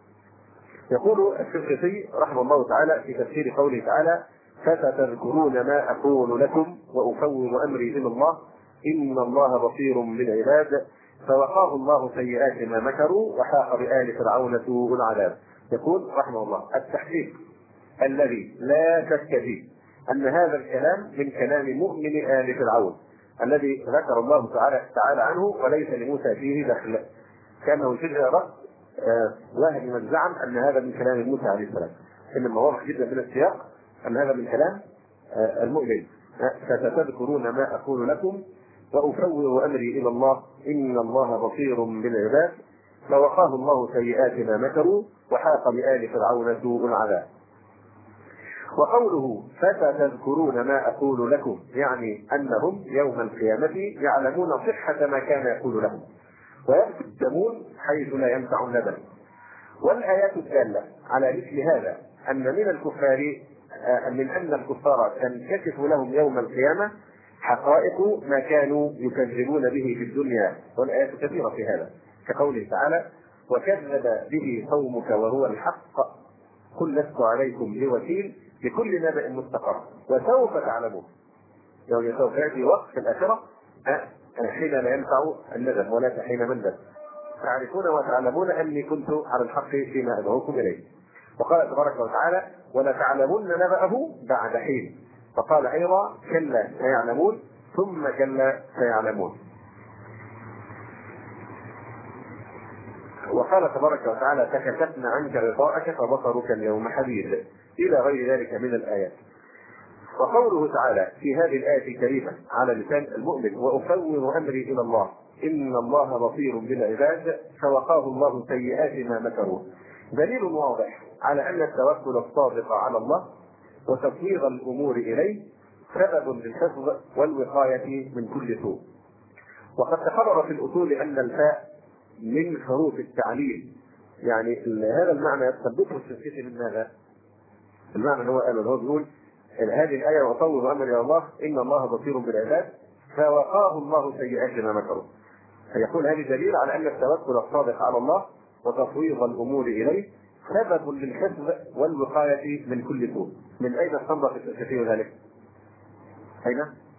يقول الشنقيطي رحمه الله تعالى في تفسير قوله تعالى: فستذكرون ما أقول لكم وأفوض أمري إلى الله إن الله بصير بالعباد، فوقاه الله سيئات ما مكروا وحاق بآل فرعون سوء العذاب. يقول رحمه الله: التحقيق الذي لا شك فيه أن هذا الكلام من كلام مؤمن آل فرعون الذي ذكر الله تعالى عنه، وليس لموسى فيه دخل، كانه يشجع رأس واحد من زعم أن هذا من كلام موسى عليه السلام، إنما واضح جدا من السياق أن هذا من كلام المؤمن. فستذكرون ما أقول لكم وأفوض أمري إلى الله إن الله بصير بالعباد، فوقاه الله سيئات ما مكروا وحاق بآل فرعون سوء العذاب. وقوله فستذكرون ما أقول لكم يعني أنهم يوم القيامة يعلمون صحة ما كان يقول لهم ويكتمون حيث لا ينفع الندم. والآيات الدالة على مثل هذا أن من الكفار أن الكفار تنكشف لهم يوم القيامة حقائق ما كانوا يكذبون به في الدنيا، والآيات كثيرة في هذا، كقوله تعالى: وكذب به قومك وهو الحق قل لست عليكم بوكيل لكل نبأ مستقر وسوف تعلمون. يعني سوف يأتي وقت في الآخرة حين لا ينفع الندم ولا حين مندم. تعرفون وتعلمون أني كنت على الحق فيما أدعوكم إليه. وقال تبارك وتعالى ولتعلمن نبأه بعد حين. فقال أيضا كلا سيعلمون ثم كلا سيعلمون. وقال تبارك وتعالى فكشفنا عنك غطاءك فبصرك اليوم حديد إلى غير ذلك من الآيات. وقوله تعالى في هذه الآية الكريمة على لسان المؤمن وأفوض أمري إلى الله إن الله بصير بالعباد فوقاه الله سيئات ما مكروا دليل واضح على أن التوكل الصادق على الله وتفويض الأمور إليه سبب للحفظ والوقاية من كل سوء. وقد تقرر في الأصول أن الفاء من حروف التعليل، يعني هذا المعنى يثبته الشنقيطي من ماذا؟ المعنى اللي هو قاله اللي هو بيقول هذه الآية وأفوض أمري إلى الله إن الله بصير بالعباد فوقاه الله سيئات ما مكروا. فيقول هذه دليل على أن التوكل الصادق على الله وتفويض الأمور إليه سبب للحفظ والوقاية من كل سوء. من أين استنبط كثير ذلك؟ أين؟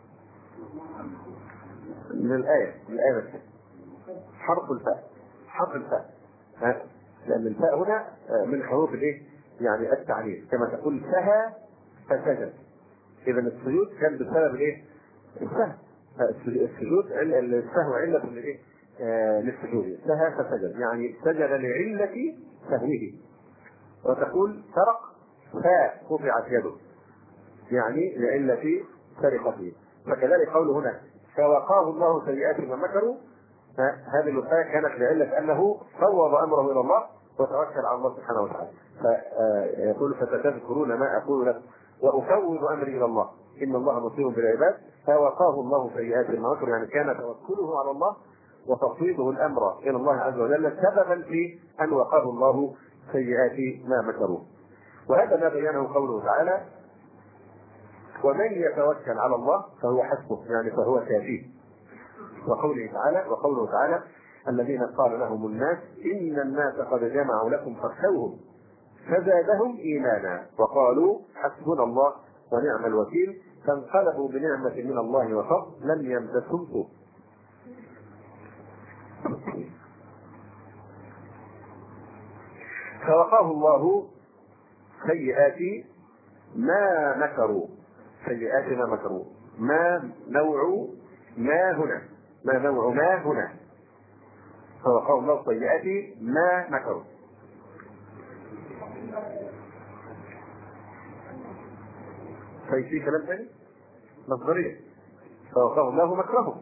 من الآية بس. حرف الفاء لأن الفاء هنا من حروف الإيه؟ يعني التعليل كما تقول سهى فسجد. إذا السجود كان بسبب الإيه؟ السهو. السجود السهو علة للإيه؟ للسجود. سهى فسجد يعني سجد لعلة سهوه. وتقول سرق فقطعت يده يعني لعلة سرقته. فكذلك قوله هنا فوقاه الله سيئات ما مكروا، هذه الوقاية كانت لعلة أنه فوض أمره إلى الله وتوكل على الله سبحانه وتعالى. فيقول فستذكرون ما أقول لكم وأفوض أمري إلى الله إن الله بصير بالعباد فوقاه الله سيئات ما مكروا، يعني كان توكله على الله وتفويضه الأمر إلى الله عز وجل سببا في أن وقاه الله سيئات ما مكروا. وهذا ما بينه قوله تعالى ومن يتوكل على الله فهو حسبه، يعني فهو كافيه. وقوله تعالى الذين قال لهم الناس إن الناس قد جمعوا لكم فاخشوهم فزادهم إيمانا وقالوا حسبنا الله ونعم الوكيل فانقلبوا بنعمة من الله وفضل لم يمسسهم سوء. فوقاه الله سيئات ما مكروا. ما نوع ما هنا فوقاه الله سيئات ما مكروا. في كلام ثاني مصدرية فوقاه الله مكرهم.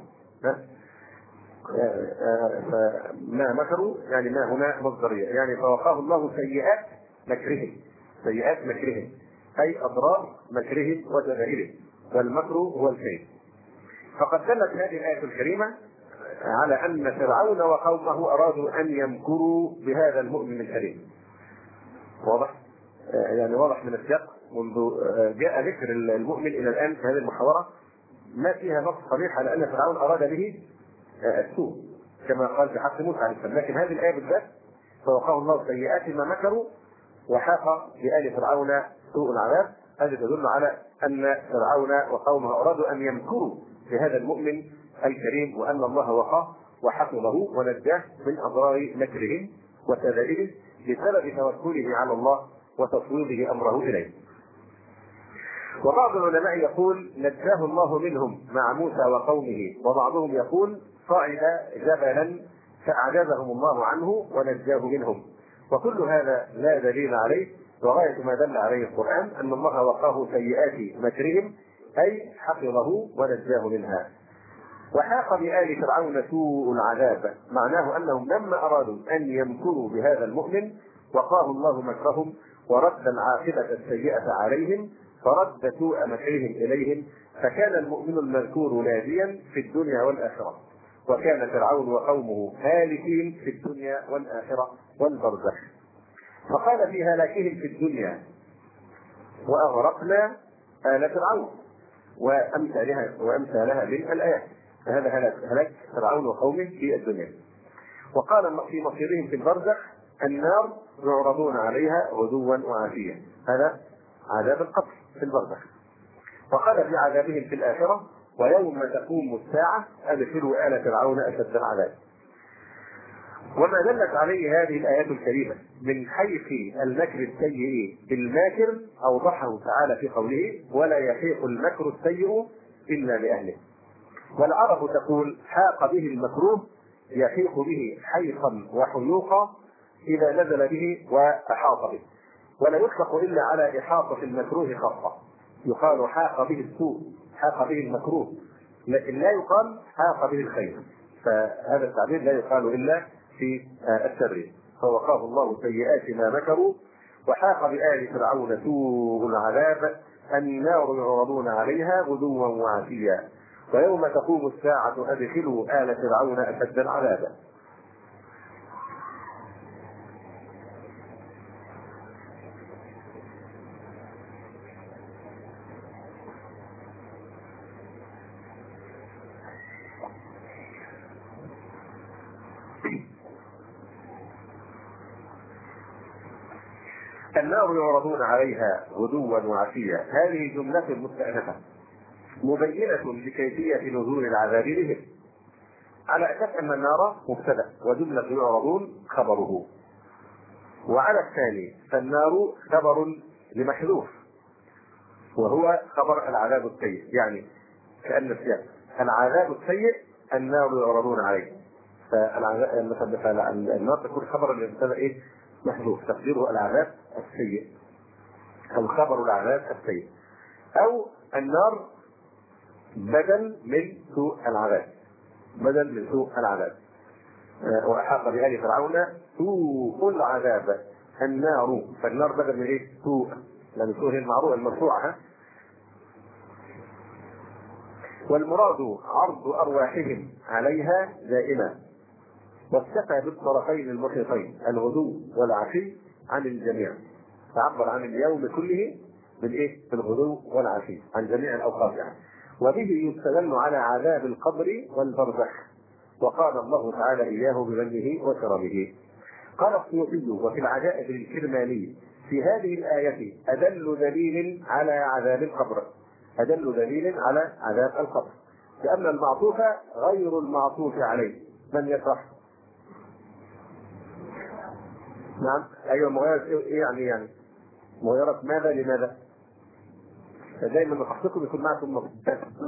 ما مكروا يعني ما هنا مصدرية، يعني فوقاه الله سيئات مكرهم أي أضرار مكرهم وتدابيرهم، والمكر هو الكيد. فقد دلت هذه الآية الكريمة على أن فرعون وقومه أرادوا أن يمكروا بهذا المؤمن الكريم. واضح؟ يعني واضح من السياق منذ جاء ذكر المؤمن إلى الآن في هذه المحاورة ما فيها نص صريح على أن فرعون أراد به السوء كما قال في حق موسى عليه السلام، لكن هذه الآية بالذات فوقاه الله سيئات ما مكروا وحاق بآل فرعون سوء العذاب. هذا تدل على أن فرعون وقومه أرادوا أن يمكروا بهذا المؤمن الكريم وأن الله وقاه وحفظه ونجاه من أضرار مكرهم وتدابيره بسبب توكله على الله وتفويضه أمره إليه. وبعض العلماء يقول نجاه الله منهم مع موسى وقومه، وبعضهم يقول صعد جبلا فأعجزهم الله عنه ونجاه منهم. وكل هذا لا دليل عليه، وغاية ما دل عليه القرآن أن الله وقاه سيئات مكرهم أي حفظه ونجاه منها. وحاق بآل فرعون سوء العذاب معناه أنهم لما أرادوا أن يمكروا بهذا المؤمن وقاه الله مكرهم ورد العاقبة السيئة عليهم فرد سوء مكرهم إليهم، فكان المؤمن المذكور ناجيا في الدنيا والآخرة، وكان فرعون وقومه هالكين في الدنيا والآخرة والبرزخ. فقال في هلاكهم في الدنيا وأغرقنا آل فرعون وأمثالها من الآيات، فهذا هلاك فرعون وقومه في الدنيا. وقال في مصيرهم في البرزخ النار يعرضون عليها غدوا وعشيا، هذا عذاب القبر في البرزخ. وقال في عذابهم في الآخرة ويوم تقوم الساعة أدخلوا آل فرعون أشد العذاب. وما دلت عليه هذه الآيات الكريمة من حيث المكر السيء بالماكر أوضحه تعالى في قوله: ولا يحيق المكر السيء إلا بأهله. والعرب تقول: حاق به المكروه، يحيق به حيقا وحيوقا إذا نزل به وأحاط به. ولا يطلق إلا على إحاطة المكروه خاصة، يقال حاق به السوء، حاق به المكروه، لكن لا يقال حاق به الخير. فهذا التعبير لا يقال إلا في الشر. فوقاه الله سيئات ما مكروا، وحاق بآل فرعون سوء العذاب، النار يعرضون عليها غدوا وعشيا، ويوم تقوم الساعة أدخلوا آل فرعون أشد العذاب. النار يعرضون عليها غدوا وعشيا، هذه جملة مستأنفة مبينة لكيفية نزول العذاب بهم، على أساس أن النار مبتدأ وجملة يعرضون خبره. وعلى الثاني فالنار خبر لمحذوف، وهو خبر العذاب السيء، يعني كأن السياق العذاب السيء النار يعرضون عليه، فالنار تكون خبرا لمبتدأ إيه؟ محذوف، تقديره العذاب السيء أو خبر العذاب السيء، أو النار بدل من سوء العذاب، بدل من سوء العذاب. وأحاط بآل فرعون سوء العذاب النار، فالنار بدل من ايه؟ سوء، لأن سوء المعروف المرفوعة. والمراد عرض أرواحهم عليها دائما، واكتفى بالطرفين المحيطين الغدو والعشي عن الجميع، فعبر عن اليوم كله بالايه؟ بالغدو والعشي، عن جميع الأوقات يعني. وبه يستدل على عذاب القبر والبرزخ، وقال الله تعالى إياه بمنه وكرمه. قال السيوطي وفي العجائب الكرماني: في هذه الآية أدل دليل على عذاب القبر، أدل دليل على عذاب القبر، لأن المعطوف غير المعطوف عليه. من يشرح؟ نعم، أيوة، مغيرة إيه يعني مغيرة ماذا لماذا؟ دائما نصحكم يكون معكم نص.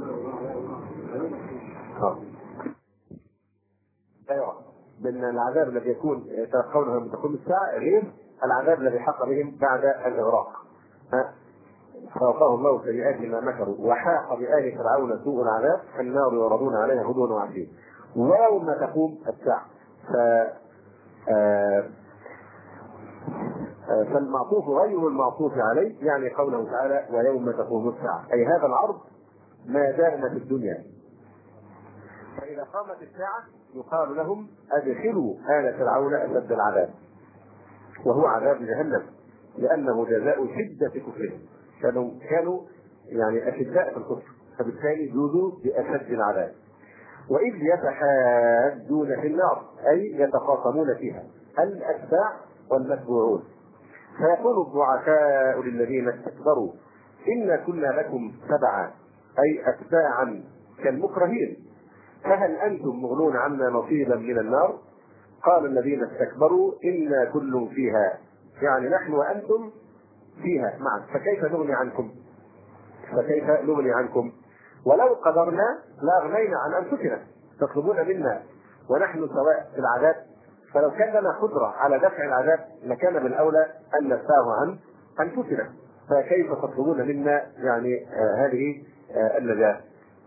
ايوه، بان العذاب الذي يكون يتلقونه لما تقوم الساعه غير العذاب الذي حق بهم بعد الاغراق. فوقاه الله سيئات ما مكروا، وحاق بآل فرعون سوء العذاب، النار يعرضون عليها غدوا وعشيا ويوم تقوم الساعه. فالمعطوف غير المعطوف عليه، يعني قوله تعالى: ويوم تقوم الساعه، اي هذا العرض ما دام في الدنيا. فإذا قامت الساعة يقال لهم: أدخلوا آل فرعون أشد العذاب، وهو عذاب جهنم، لأنه جزاء شدة كفرهم، كانوا يعني أشداء في الكفر، فبالتالي جوزوا بأشد العذاب. وإذ يتحاجون في النار، أي يتخاصمون فيها، الأتباع والمتبوعون. فيقول الضعفاء للذين استكبروا: إنا كنا لكم تبعا، أي أتباعا كالمكرهين، فهل أنتم مغنون عنا نصيبا من النار؟ قال الذين استكبروا: إنا كل فيها، يعني نحن وأنتم فيها معا، فكيف نغني عنكم؟ فكيف نغني عنكم؟ ولو قدرنا لأغنينا عن أنفسنا، تطلبون منا ونحن سواء في العذاب، فلو كان لنا قدرة على دفع العذاب لكان من الأولى أن ندفعه عن أنفسنا، فكيف تطلبون منا يعني هذه النجاة؟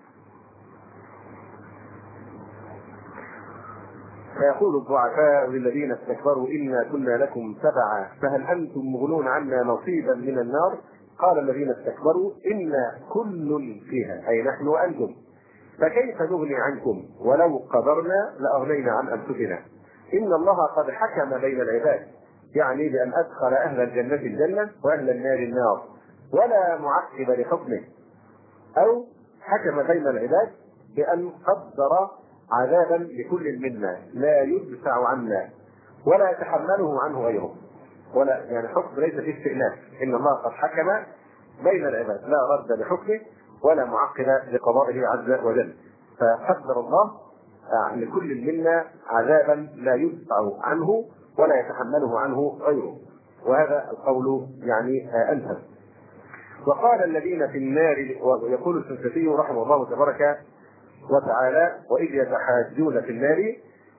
فيقول الضعفاء للذين استكبروا: إنا كنا لكم تبعا، فهل أنتم مغنون عنا نصيبا من النار؟ قال الذين استكبروا: إنا كل فيها، أي نحن وأنتم، فكيف نغني عنكم؟ ولو قدرنا لأغنينا عن أنفسنا. إن الله قد حكم بين العباد، يعني بأن أدخل أهل الجنة الجنة وأهل النار النار، ولا معقب لحكمه، أو حكم بين العباد بأن قدر عذابا لكل منا لا يدفع عنا ولا يتحمله عنه غيره، ولا يعني حكم ليس فيه استئناف. إن الله قد حكم بين العباد، لا رد لحكمه ولا معقب لقضائه عز وجل، فقدر الله لكل منا عذابا لا يدفع عنه ولا يتحمله عنه غيره، وهذا القول يعني أنفذ. وقال الذين في النار، ويقول السنسفي رحمه الله تبارك وتعالى: وإذ يتحاجون في النار.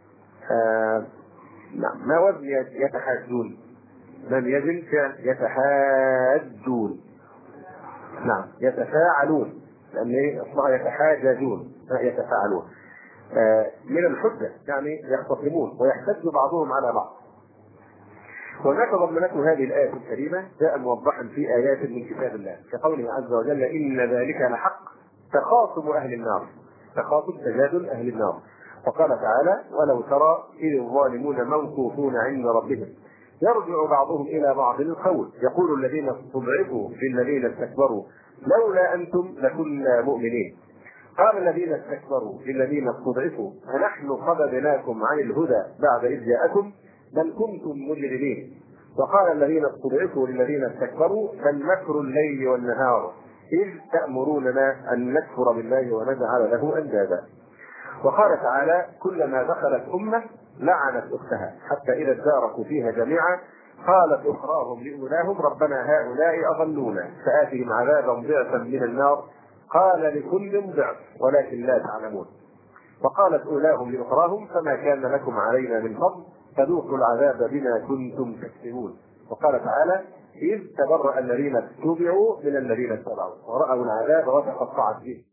نعم، ما وزن يتحاجون؟ لم يزن فعل يتحاجون. نعم، يتفاعلون، لأن أصلها يتحاججون يتفاعلون. من الحجة يعني يختصمون ويحتج بعضهم على بعض. وما تضمنته هذه الآية الكريمة جاء موضحا في آيات من كتاب الله، كقوله عز وجل: إن ذلك لحق تخاصم أهل النار، تخاصم تجادل أهل النار. وقال تعالى: ولو ترى إذ الظالمون موقوفون عند ربهم يرجع بعضهم إلى بعض القول يقول الذين استضعفوا للذين استكبروا لولا أنتم لكنا مؤمنين. قال الذين استكبروا للذين استضعفوا أنحن صددناكم عن الهدى بعد إذ جاءكم بل كنتم مجرمين. وقال الذين استضعفوا للذين استكبروا بل مكر الليل والنهار إذ تأمروننا أن نكفر بالله ونجعل له أندادا. وقال تعالى: كلما دخلت أمة لعنت أختها حتى إذا اداركوا فيها جميعا قالت أخراهم لأولاهم ربنا هؤلاء أضلونا فآتهم عذابا ضعفا من النار قال لكل ضعف ولكن لا تعلمون. وقالت أولاهم لأخراهم فما كان لكم علينا من فضل فذوقوا العذاب بما كنتم تكسبون. وقال تعالى: إذ تبرأ الذين اتبعوا من الذين اتبعوا ورأوا العذاب وتقطعت به.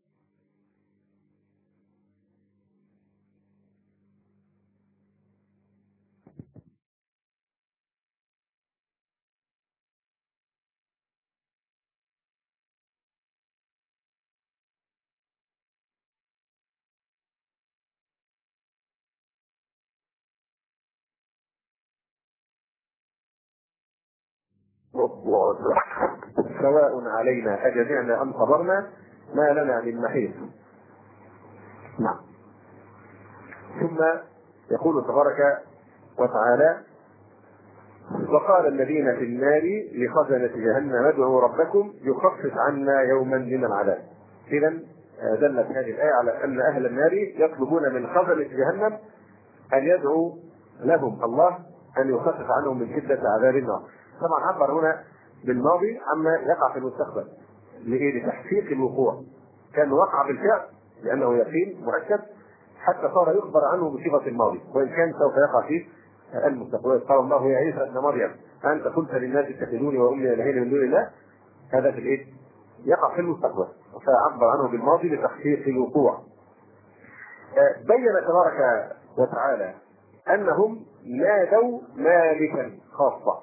سواء علينا أجزعنا أم صبرنا ما لنا من محيص. نعم. ثم يقول تبارك وتعالى: وقال الذين في النار لخزنة جهنم ادعوا ربكم يخفف عنا يوما من العذاب. إذا دلت هذه الآية على أن أهل النار يطلبون من خزنة جهنم أن يدعوا لهم الله أن يخفف عنهم من شدة عذاب النار. طبعا عبر هنا بالماضي عما يقع في المستقبل لتحقيق الوقوع، كان وقع بالفعل لأنه يقين مؤكد حتى صار يخبر عنه بصيغة الماضي، وإن كان سوف يقع فيه المستقبل. قال الله يا عيسى ابن مريم أنت قلت للناس اتخذوني وأمي إلهين من دون الله، هذا في الإيه؟ يقع في المستقبل، فعبر عنه بالماضي لتحقيق الوقوع. بين تبارك وتعالى أنهم نادوا مالكا خاصة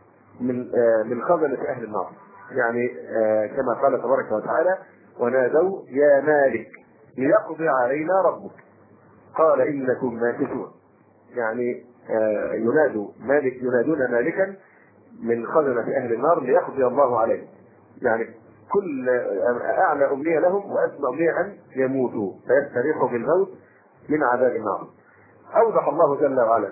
من خزنة أهل النار، يعني كما قال تبارك وتعالى: ونادوا يا مالك ليقضي علينا ربك قال إنكم ماكثون. يعني ينادوا مالك، ينادون مالكا من خزنة أهل النار ليقضي الله عليهم، يعني كل أعلى أمنية لهم وأسمى أمنية أن يموتوا فيستريحوا بالموت من عذاب النار. أوضح الله جل وعلا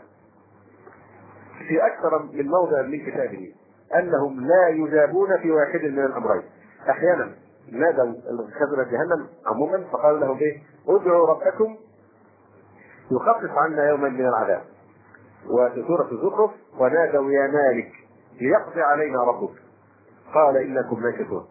في أكثر من موضع من كتابه أنهم لا يجابون في واحد من الأمرين. أحيانا نادوا خزنة جهنم عموما فقالوا لهم إيه؟ ادعوا ربكم يخفف عنا يوما من العذاب. وفي سورة الزخرف: ونادوا يا مالك ليقضي علينا ربك قال إنكم ماكثون.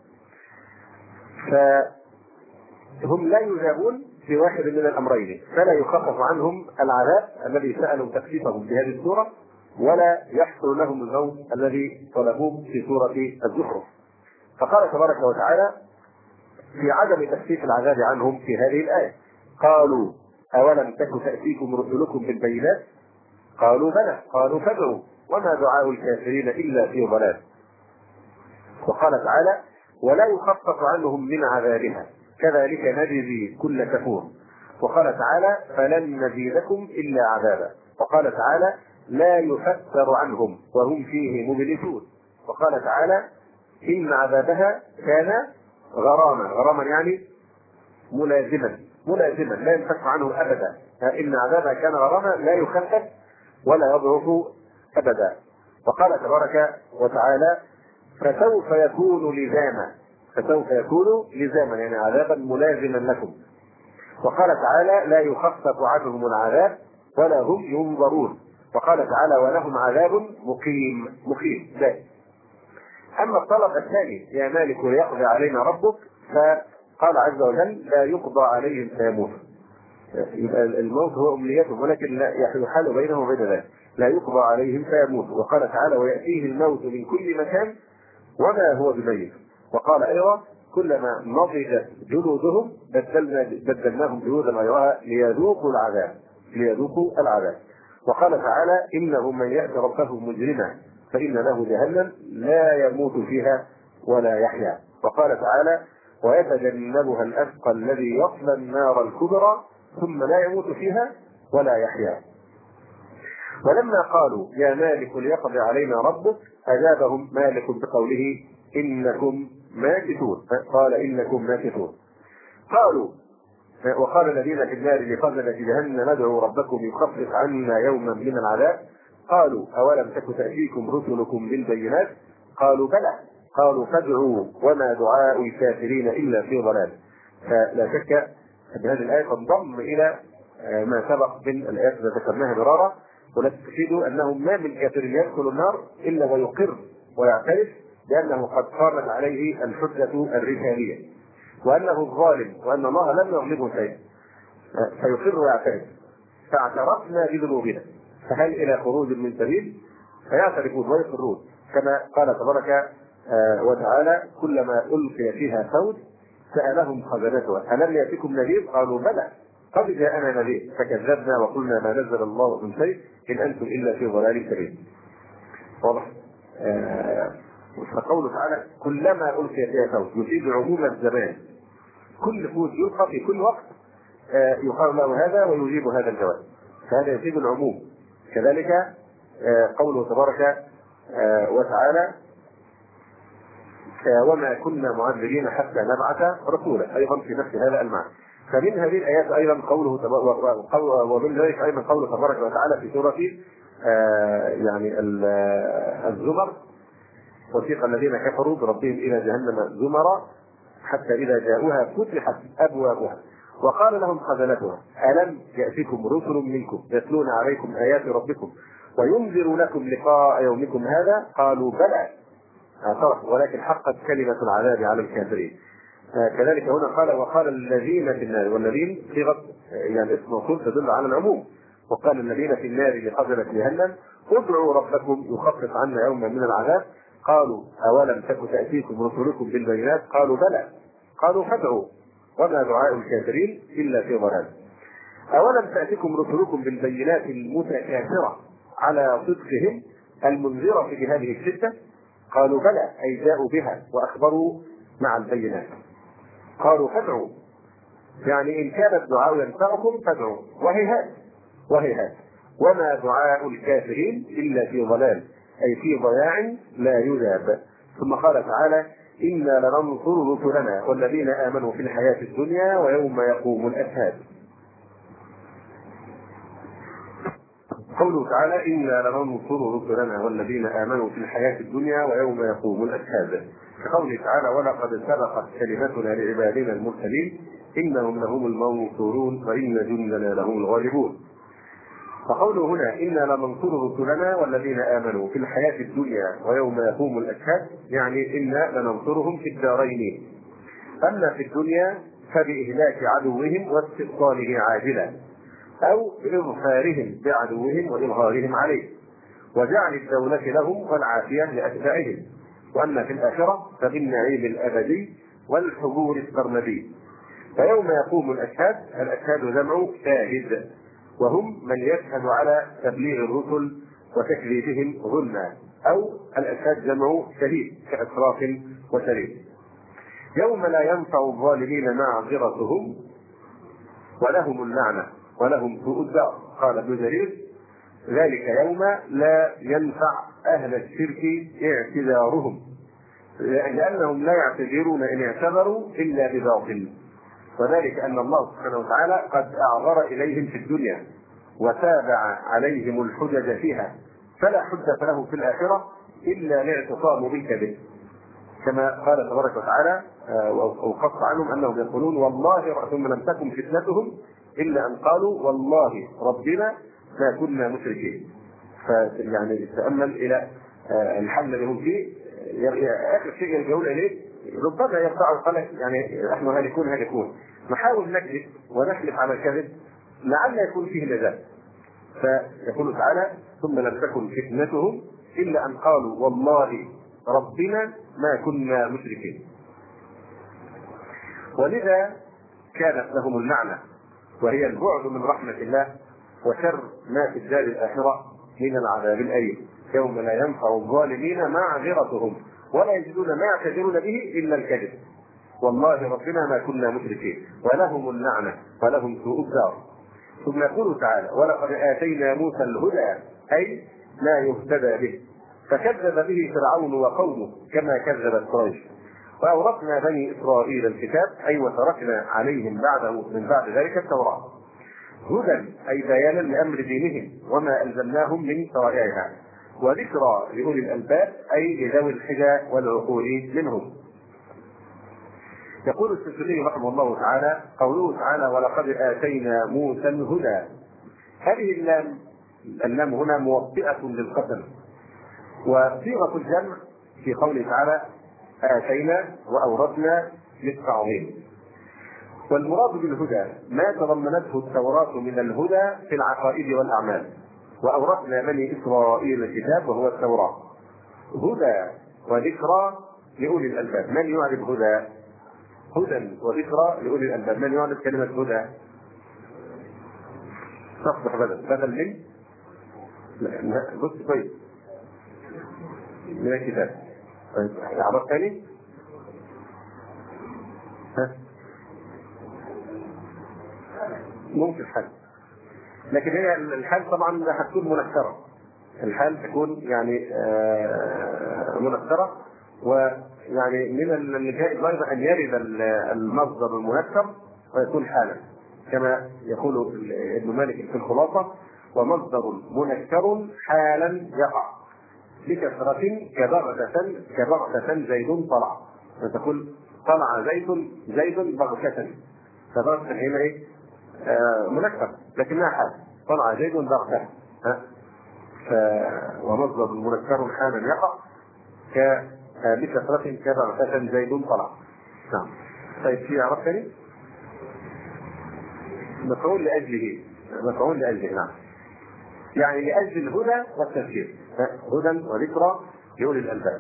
فهم لا يجابون في واحد من الأمرين، فلا يخفف عنهم العذاب الذي سألوا تخفيفه بهذه السورة ولا يحصل لهم الموت الذي طلبوه في سورة الزخرف. فقال تبارك وتعالى في عدم تخفيف العذاب عنهم في هذه الآية: قالوا أولم تك تأتيكم رسلكم بالبينات قالوا بلى قالوا فادعوا وما دعاء الكافرين إلا في ضلال. وقال تعالى: ولا يخفف عنهم من عذابها كذلك نجزي كل كفور. وقال تعالى: فلن نزيدكم إلا عذابا. وقال تعالى: لا يفتر عنهم وهم فيه مبلسون. وقال تعالى: إن عذابها كان غراما. غراما يعني ملازما لا ينفك عنه أبدا. إن عذابها كان غراما لا يخفف ولا يضعف أبدا. وقال تبارك وتعالى: فسوف يكون لزاما. فسوف يكون لزاما يعني عذابا ملازما لكم. وقال تعالى لا يخفف عنهم العذاب ولا هم ينظرون. وقال تعالى ولهم عذاب مقيم دائم. أما الطلب الثاني يا مالك ليقضي علينا ربك، فقال عز وجل لا يقضى عليهم فيموت. يبقى الموت هو أمنيتهم ولكن لا يحال بينهم وبين ذلك، لا يقضى عليهم فيموت. وقال تعالى ويأتيه الموت من كل مكان وما هو بميت. وقال أيضا كلما نضجت جلودهم بدلناهم جلودا غيرها ليذوقوا العذاب. وقال تعالى إنه من يأتي ربه مجرما فإن له جهنم لا يموت فيها ولا يحيا. وقال تعالى ويتجنبها الأشقى الذي يصلى النار الكبرى ثم لا يموت فيها ولا يحيا. ولما قالوا يا مالك ليقضي علينا ربك أجابهم مالك بقوله إنكم ماكثون. قال إنكم ماكثون. قالوا وقال الذين في النار لخزنة جهنم ادعوا ربكم يخفف عنا يوما من العذاب قالوا أولم تك تأتيكم رسلكم بالبينات قالوا بلى قالوا فادعوا وما دعاء الكافرين إلا في ضلال. فلا شك أن هذه الآية تنضم إلى ما سبق من الآيات التي ذكرناها مرارا، ونستفيد أنه ما من كافر يدخل النار إلا ويقر ويعترف بأنه قد قامت عليه الحجة الرسالية وأنه الظالم وأن الله لم يغلبه شيء، فيقر ويعترف. فاعترفنا بذنوبنا فهل إلى خروج من سبيل؟ فيعترفون ويقرون كما قال تبارك وتعالى كلما ألقي فيها فوج سألهم خزنتها ألم يأتكم نذير قالوا بلى قد جاءنا نذير فكذبنا وقلنا ما نزل الله من شيء إن أنتم إلا في ضلال كبير. واضح؟ فقوله تعالى كلما ألقي فيها فوج يفيد عموم الزمان، كل فوج يلقى في كل وقت يقال له هذا ويجيب هذا الجواب، فهذا يفيد العموم. كذلك قوله تبارك وتعالى وما كنا معذبين حتى نبعث رسولا أيضا في نفس هذا المعنى. فمن هذه الآيات أيضا قوله ومن ذلك أيضا قوله تبارك وتعالى في سورة يعني الزمر وسيق الذين كفروا بربهم إلى جهنم زمرا حتى إذا جاءوها فتحت أبوابها وقال لهم خزنتها ألم يأتكم رسل منكم يتلون عليكم آيات ربكم وينذرونكم لقاء يومكم هذا قالوا بلى ولكن حقت كلمة العذاب على الكافرين. كذلك هنا قال وقال الذين في النار، والذين صيغة يعني اسم موصول تدل على العموم. وقال الذين في النار لخزنة جهنم ادعوا ربكم يخفف عنا يوما من العذاب قالوا أولم تك تأتيكم رسلكم بالبينات قالوا بلى قالوا فادعوا وما دعاء الكافرين إلا في ضلال. أولم تأتيكم رسلكم بالبينات المتكاثرة على صدقهم المنذرة بهذه الشدة قالوا بلى أي جاءوا بها وأخبروا مع البينات. قالوا فادعوا يعني إن كان الدعاء ينفعكم فادعوا وهيهات وما دعاء الكافرين إلا في ضلال أي في ضياع لا يذاب. ثم قال تعالى إنا لننصر رسلنا والذين آمنوا في الحياة الدنيا ويوم يقوم الأشهاد. قوله تعالى إنا لننصر رسلنا والذين آمنوا في الحياة الدنيا ويوم يقوم الأشهاد. كقوله تعالى ولقد سبقت كلمتنا لعبادنا المرسلين إنهم لهم المنصورون وإن جندنا لهم الغالبون. فقوله هنا إنا لننصر رسلنا والذين آمنوا في الحياة الدنيا ويوم يقوم الأشهاد يعني إنا لننصرهم في الدارين، أما في الدنيا فبإهلاك عدوهم واستئصاله عاجلا أو بإظهارهم بعدوهم وإظهارهم عليه وجعل الدولة لهم والعافية لأتباعهم، وأما في الآخرة فبالنعيم الأبدي والحبور السرمدي. فيوم يقوم الأشهاد جمع شاهد وهم من يشهد على تبليغ الرسل وتكذيبهم ظلما، أو الأشهاد جمع شهيد كإسراف وشريك. يوم لا ينفع الظالمين معذرتهم ولهم اللعنة ولهم سوء الدار. قال ابن جرير ذلك يوم لا ينفع أهل الشرك اعتذارهم لأنهم لا يعتذرون إن اعتذروا إلا بباطل، وذلك أن الله سبحانه وتعالى قد أعذر إليهم في الدنيا وتابع عليهم الحجج فيها، فلا حجة له في الآخرة إلا الاعتصام بالكذب. كما قال تبارك وتعالى وقص عنهم انهم يقولون والله ثم لم تكن فتنتهم الا ان قالوا والله ربنا ما كنا مشركين. فيعني تامل الى الحل اللي هم فيه، اخر شيء يلجؤون اليه ربما يرفعوا القلق، يعني نحن هالكون نحاول نكذب ونحلف على الكذب لعل يكون فيه نجاة. فيقول تعالى ثم لم تكن فتنتهم الا ان قالوا والله ربنا ما كنا مشركين. ولذا كانت لهم اللعنه، وهي البعد من رحمه الله وشر ما في الدار الاخره من العذاب الاليم، يوم لا ينفع الظالمين معذرتهم ولا يجدون ما يعتذرون به الا الكذب، والله ربنا ما كنا مشركين، ولهم اللعنه ولهم سوء الدار. ثم يقول تعالى ولقد اتينا موسى الهدى اي لا يهتدى به، فكذب به فرعون وقومه كما كذبت قريش. واورثنا بني اسرائيل الكتاب اي وتركنا عليهم من بعد ذلك التوراه هدى اي بيانا لامر دينهم وما الزمناهم من شرائعها، وذكرى لاولي الالباب اي لذوي الحجى والعقول منهم. يقول السفري رحمه الله تعالى قوله تعالى ولقد اتينا موسى الهدى، هذه اللام هنا موطئه للقسم، وصيغه الجمع في قوله تعالى اتينا واورثنا للتعظيم. والمراد بالهدى ما تضمنته التوراة من الهدى في العقائد والأعمال، وأورثنا بني إسرائيل الكتاب وهو التوراة هدى وذكرى لأولي الألباب. من يعرف هدى؟ هدى وذكرى لأولي الألباب. من يعرف كلمة هدى؟ تصبح بدل من بص كويس من الكتاب. عبارة ثاني ممكن حل، لكن هي الحال طبعا هتكون منكرة، الحال تكون يعني منكرة، ويعني من الجائز ايضا ان يرد المصدر المنكر ويكون حالا، كما يقول ابن مالك في الخلاصة ومصدر منكر حالا يقع بكثرة كبغتة زيد طلع، فتقول طلع زيد بغتة، فبغتة هنا ايه منكر لكنها حال، طلع زيد بغتة ومصدر منكر حالا يقع بكثرة كبغتة زيد طلع. نعم. طيب في عرف ثاني مفعول لأجله نعم، يعني لأجل الهدى والتذكير، هدى وذكرى لأولي الألباب.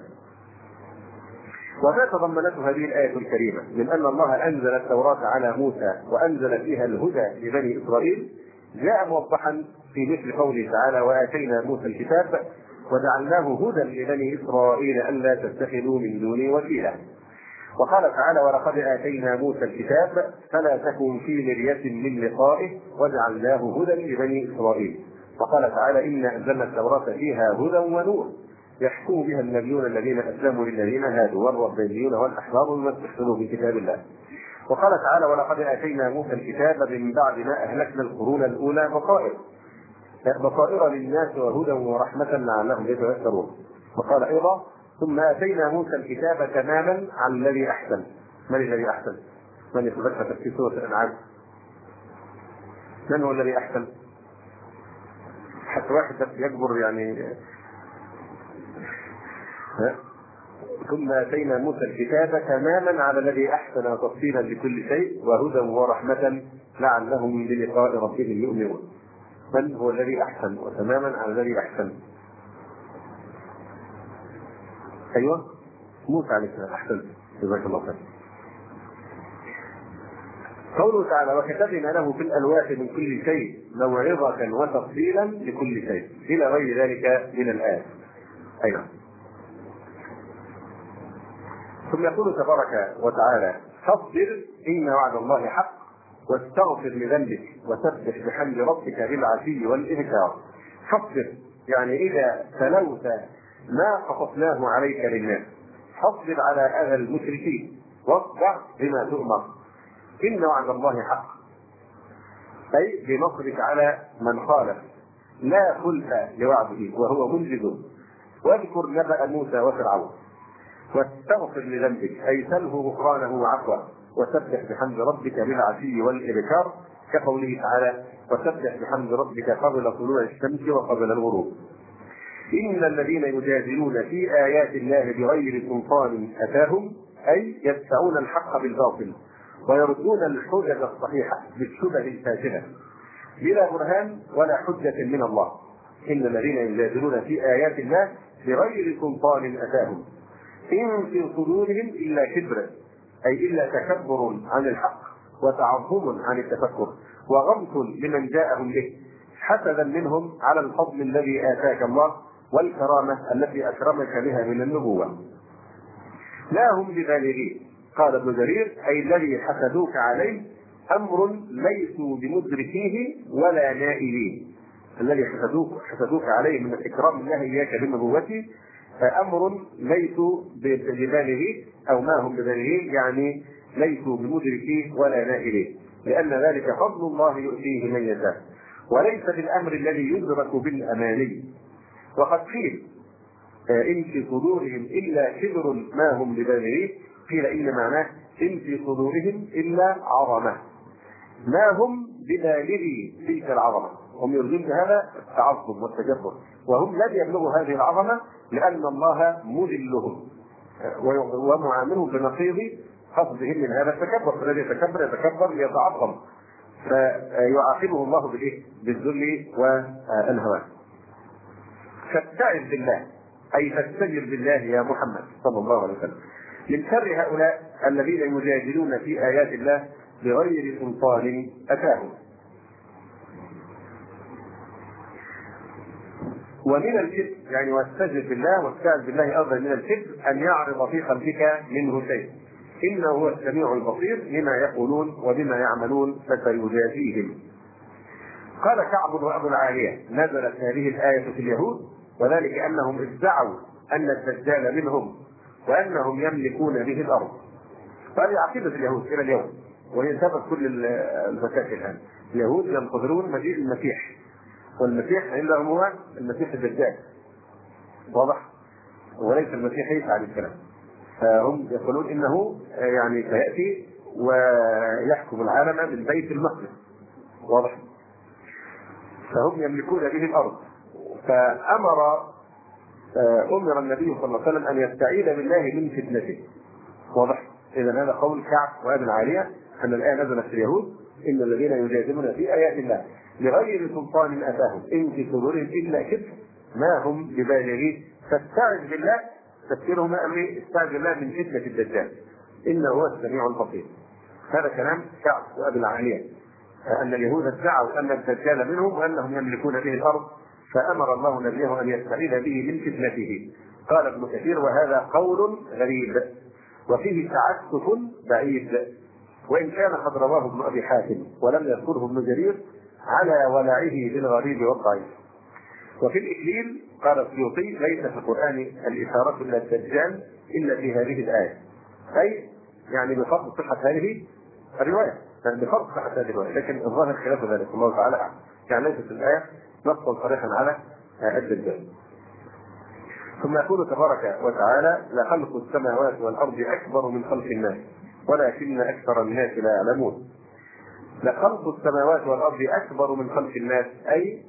وما تضمنته هذه الآية الكريمة من أن الله أنزل التوراة على موسى وأنزل فيها الهدى لبني إسرائيل جاء موضحا في مثل قوله تعالى وآتينا موسى الكتاب وجعلناه هدى لبني إسرائيل ألا تتخذوا من دوني وكيلا. وقال تعالى ولقد آتينا موسى الكتاب فلا تكن في مرية من لقائه وجعلناه هدى لبني إسرائيل. وقال تعالى إنا أنزلنا التوراة فيها هدى ونور يحكم بها النبيون الذين أسلموا للذين هادوا والربانيون والأحبار بما استحسنوا في كتاب الله. وقال تعالى ولقد آتينا موسى الكتاب من بعد ما أهلكنا القرون الأولى بصائر للناس وهدى ورحمة لعلهم يتذكرون. وقال أيضا ثم آتينا موسى الكتاب تماما على الذي أحسن. من الذي أحسن؟ من يتذكر في سورة الأنعام؟ من هو الذي أحسن؟ حتى واحد يكبر يعني ثم آتينا موسى الكتاب تماما على الذي أحسن تفصيلا لكل شيء وهدى ورحمة لعلهم بلقاء ربهم يؤمنون. من هو الذي أحسن وتماما على الذي أحسن؟ أيوة موسى عليه السلام أحسن، جزاك الله خير. قوله تعالى وكتبنا له في الألواح من كل شيء موعظة وتفصيلا لكل شيء إلى غير ذلك من الآيات. أيوة. ثم يقول تبارك وتعالى فاصبر إن وعد الله حق واستغفر لذنبك وسبح بحمد ربك بالعشي والإبكار. فاصبر يعني إذا تلوت ما قصصناه عليك للناس فاصبر على أذى المشركين واصبر بما تؤمر إن وعد الله حق، أي بنصرك على من خالف لا خلف لوعده وهو منجز. واذكر نبأ موسى وفرعون. واستغفر لذنبك أي سله غفرانه وعفوه، وسبح بحمد ربك بالعشي والإبكار، كقوله تعالى: وسبح بحمد ربك قبل طلوع الشمس وقبل الغروب. إن الذين يجادلون في آيات الله بغير سلطان أتاهم أي يدفعون الحق بالباطل ويردون الحجج الصحيحة بالشبه الفاسدة بلا برهان ولا حجة من الله. إن الذين يجادلون في آيات الله بغير سلطان أتاهم إن في صدورهم إلا كبر أي إلا تكبر عن الحق وتعظم عن التفكر وغمط لمن جاءهم به حسدا منهم على الفضل الذي آتاك الله والكرامة التي أكرمك بها من النبوة. لا هم ببالغين. قال ابن جرير: أي الذي حسدوك عليه أمر ليسوا بمدركيه ولا نائلين. الذي حسدوك عليه من الإكرام الله إياك بنبوته أمر ليسوا ببالغيه أو ما هم ببالغين، يعني ليسوا بمدركيه ولا نائلين، لأن ذلك فضل الله يؤتيه من يشاء وليس بالأمر الذي يدرك بالأماني. وقد قيل: إن في صدورهم إلا كبر ما هم ببالغيه، قيل إن معناه إن في صدورهم إلا عظمة ما هم ببالغي تلك العظمة. هم يريدون بهذا التعظم والتجبر، وهم لن يبلغوا هذه العظمة لأن الله مذلهم ومعاملهم بنقيض قصدهم من هذا التكبر. فالذي يتكبر ليتعظم، فيعاقبه الله بالذل والهوان. فاستعذ بالله أي فاستجر بالله يا محمد صلى الله عليه وسلم من شر هؤلاء الذين يجادلون في آيات الله بغير سلطان أتاهم. ومن الكذب يعني واستجر بالله واستعذ بالله أفضل من الكذب أن يعرض في قلبك منه شيء، إنه هو السميع البصير بما يقولون وبما يعملون فسيجازيهم. قال كعب وأبو العالية: نزلت هذه الآية في اليهود، وذلك أنهم ادعوا أن الدجال منهم وأنهم يملكون به الأرض. فهذه عقيدة اليهود إلى اليوم، وهي سبب كل المشاكل الآن. اليهود ينتظرون مجيء المسيح، والمسيح عندهم هو المسيح الدجال، واضح؟ وليس المسيح عيسى عليه السلام. فهم يقولون إنه يعني سيأتي ويحكم العالم من بيت المقدس، واضح؟ فهم يملكون به الأرض. أمر النبي صلى الله عليه وسلم أن يستعيذ بالله من فتنته، واضح؟ إذا هذا قول كعب وأبي العالية أن الآية نزلت في اليهود: إن الذين يجادلون في آيات الله بغير سلطان أتاهم إن في صدورهم إلا كبر ما هم ببالغيه فاستعذ بالله. تفسيرهم أمري: استعذ بالله من فتنة الدجال إنه هو السميع البصير. هذا كلام كعب وأبي العالية، أن اليهود ادعوا أن الدجال منهم وأنهم يملكون به الأرض، فأمر الله نبيه أن يستعيذ به من فتنته. قال ابن كثير: وهذا قول غريب وفيه تعسف بعيد، وإن كان قد رواه ابن أبي حاتم ولم يذكره ابن جرير على ولعه للغريب والضعيف. وفي الإكليل قال السيوطي: ليس في القرآن الإشارة إلى الدجال إلا في هذه الآية، أي يعني بفضل صحة هذه الرواية، بفضل صحة هذه الرواية، لكن الظاهر خلاف ذلك الله تعالى أعلم. يعني ليست الآية نصا صريحا على الدجال. ثم يقول تبارك وتعالى: لخلق السماوات والأرض أكبر من خلق الناس ولكن أكثر الناس لا يعلمون. لخلق السماوات والأرض أكبر من خلق الناس أي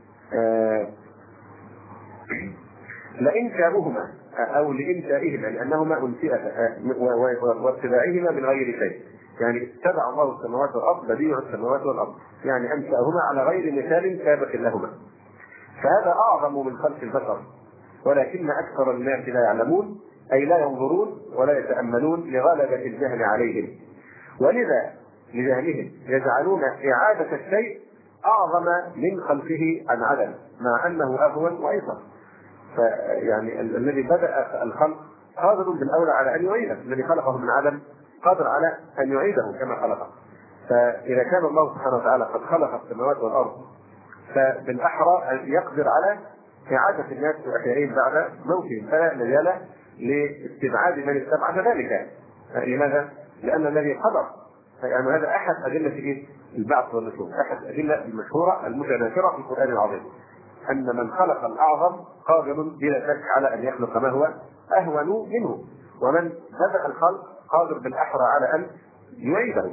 لإنشاؤهما أو لإنشائهما، لأنهما أنشئتا واتباعهما من غير شيء. يعني اتبع الله السماوات والأرض، بديع السماوات والأرض، يعني أنشأهما على غير مثال سابق لهما، فهذا أعظم من خلق البشر. ولكن أكثر الناس لا يعلمون أي لا ينظرون ولا يتأملون لغلبة الجهل عليهم، ولذا لجهلهم يجعلون إعادة الشيء أعظم من خلقه عن عدم، مع أنه أهون وأيسر. فيعني الذي بدأ الخلق قادر بالأولى على أن يعيده، الذي خلقه من عدم قادر على أن يعيده كما خلقه. فإذا كان الله سبحانه وتعالى قد خلق السماوات والأرض، فبالأحرى أن يقدر على إعادة الناس وإحيائهم بعد موتهم، فلا مجال لاستبعاد من استبعد ذلك. لماذا؟ لأن الذي قدر، يعني هذا أحد أدلة البعث والنشور، أحد الأدلة المشهورة المتناثرة في القرآن العظيم، أن من خلق الأعظم قادر بلا شك على أن يخلق ما هو أهون منه. ومن بدأ الخلق قادر بالأحرى على أن يعيده.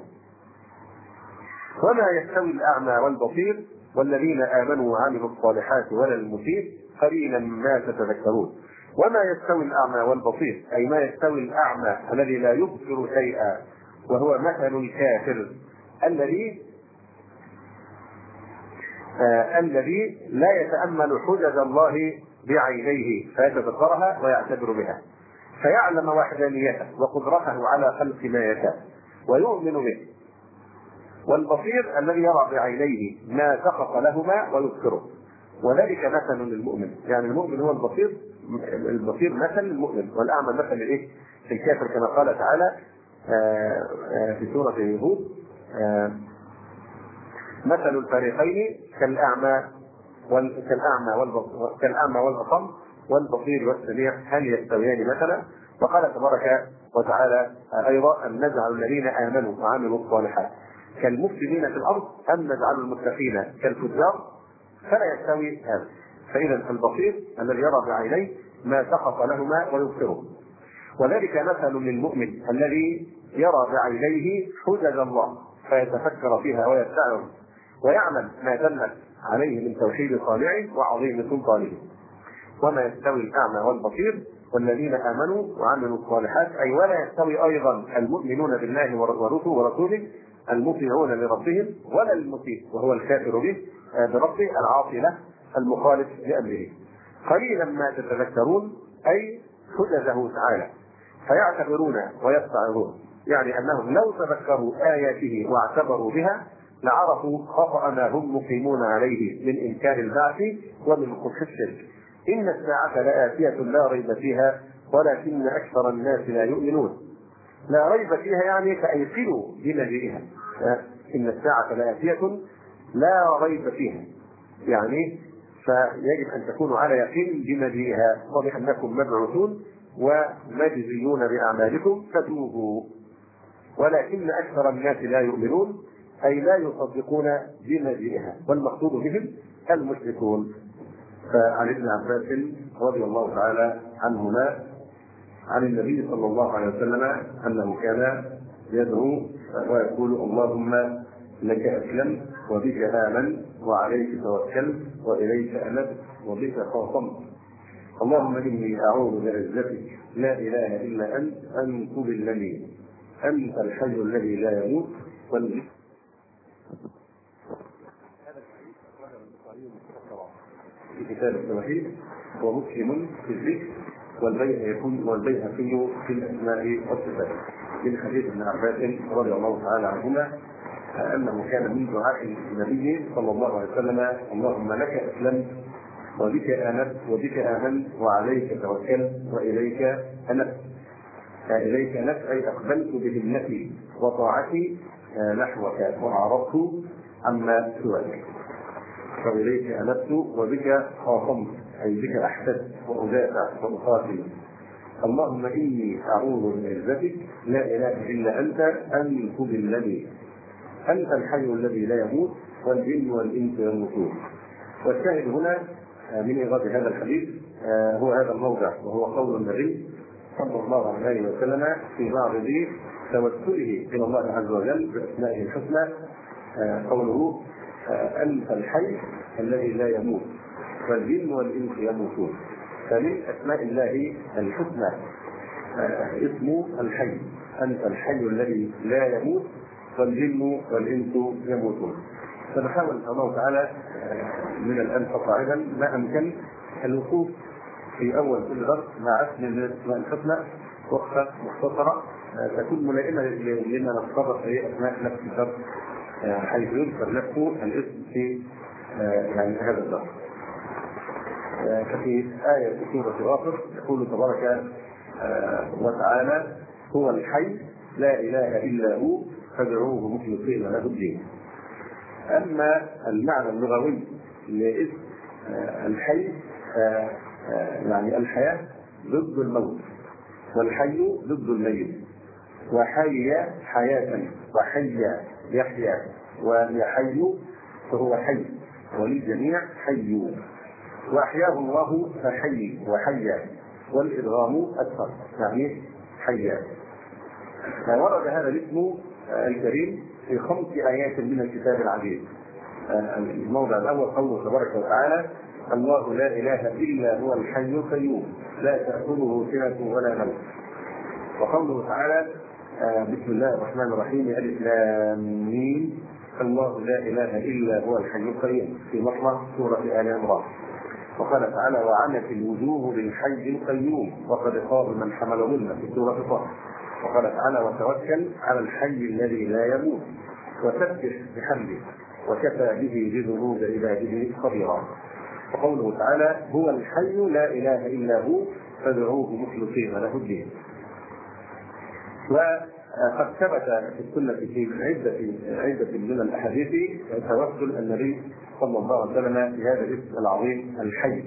وما يستوي الأعمى والبصير والذين آمنوا وعملوا الصالحات ولا المسيء قليلا ما تتذكرون. وما يستوي الأعمى والبصير أي ما يستوي الأعمى الذي لا يبصر شيئا وهو مثل الكافر الذي لا يتأمل حجج الله بعينيه فيتذكرها ويعتبر بها فيعلم وحدانيته وقدرته على خلق ما يشاء ويؤمن به. والبصير الذي يرى بعينيه ما سقط لهما ويبصره، وذلك مثل للمؤمن. يعني المؤمن هو البصير مثل المؤمن، والاعمى مثل الايه؟ الكافر، كما قال تعالى في سوره هود مثل الفريقين كالاعمى والاصم والبصير والسميع هل يستويان مثلا. وقال تبارك وتعالى ايضا ان نجعل الذين امنوا وعملوا الصالحات كالمفسدين في الارض ام نجعل المتقين كالفجار فلا يستوي هذا. فاذا البصير الذي يرى بعينيه ما سقط لهما ويبصره، وذلك مثل للمؤمن الذي يرى بعينيه حجج الله فيتفكر فيها ويتعظ ويعمل ما دلت عليه من توحيد صانعه وعظيم سلطانه. وما يستوي الاعمى والبصير والذين امنوا وعملوا الصالحات اي ولا يستوي ايضا المؤمنون بالله ورسوله المطيعون لربهم ولا المسيء وهو الكافر بربه العاصي له المخالف لامره. قليلا ما تتذكرون اي حججه تعالى فيعتبرون ويتعظون، يعني انهم لو تذكروا اياته واعتبروا بها لعرفوا خطأ ما هم مقيمون عليه من انكار البعث ومن قبح الشرك. ان الساعة لآتية لا ريب فيها ولكن اكثر الناس لا يؤمنون. لا ريب فيها يعني فأيقنوا بمجيئها. ان الساعة لآتية لا ريب فيها، يعني فيجب ان تكونوا على يقين بمجيئها وبانكم مبعوثون ومجزيون باعمالكم فتوبوا. ولكن اكثر الناس لا يؤمنون اي لا يصدقون بمجيئها، والمقصود بهم المشركون. فعن ابن عباس رضي الله تعالى عنهما عن النبي صلى الله عليه وسلم انه كان يدعو ويقول اللهم لك اسلمت وبك آمنت وعليك توكلت وإليك أنبت وبك خاصمت. اللهم إني أعوذ بعزتك لا إله إلا أنت أن تضلني أنت الحي الذي لا يموت. هذا الحديث أخرجه البخاري في كتاب التوحيد ومسلم في الذكر والبيهقي في الأسماء والصفات من حديث ابن عباس رضي الله تعالى عنهما أنه كان من دعاء النبي صلى الله عليه وسلم اللهم لك أسلمت وبك آمنت وبك آمنت وعليك توكلت وإليك أنبت. إليك أنبت أي أقبلت بهمتي وطاعتي نحوك وأعرضت عما سواك. وإليك أنبت وبك خاصمت أي بك أحتج وأدافع وأقاتل. اللهم إني أعوذ بعزتك لا إله إلا أنت أن تضلني أنت الحي الذي لا يموت والجن والإنس يموتون. والشاهد هنا من إيراد هذا الحديث هو هذا الموضع، وهو قول النبي صلى الله عليه وسلم في معرض توسله إلى الله عز وجل بأسمائه الحسنى قوله أنت الحي الذي لا يموت والجن والإنس يموتون. فمن أسماء الله الحسنى اسم الحي، أنت الحي الذي لا يموت والجن والإنس يموتون. فنحاول إن شاء الله تعالى من الآن فصاعدا ما أمكن الوقوف في أول كل درس مع اسم من الأسماء الحسنى وقفة مختصرة تكون ملائمة لما نتطرق إليه أثناء نفس الدرس حيث يذكر نفسه الاسم في يعني هذا الدرس. ففي آية سورة غافر يقول تبارك وتعالى هو الحي لا إله إلا هو فادعوه مخلصين له الدين. أما المعنى اللغوي لاسم الحي يعني الحياة ضد الموت والحي ضد الميت، وحي حياة وحي يحيى ويحي فهو حي وللجميع حي، وأحياه الله فحي وحيا والإدغام أكثر يعني حيا. ورد هذا الاسم الكريم في 5 آيات من الكتاب العزيز. الموضع الأول قوله تبارك وتعالى: الله لا إله إلا هو الحي القيوم لا تأخذه سنة ولا نوم. وقوله تعالى: بسم الله الرحمن الرحيم ألف لام ميم الله لا إله إلا هو الحي القيوم في مطلع سورة آل عمران. وقال تعالى: وعنت الوجوه للحي القيوم وقد خاب من حمل ظلما في سورة طه. وقال تعالى: وتوكل على الحي الذي لا يموت وسبح بحمده وكفى به بذنوب عباده خبيرا. وقوله تعالى: هو الحي لا إله إلا هو فادعوه مخلصين له الدين. وقد ثبت في السنة في عدة من الأحاديث توسل النبي صلى الله عليه وسلم بهذا الاسم العظيم الحي،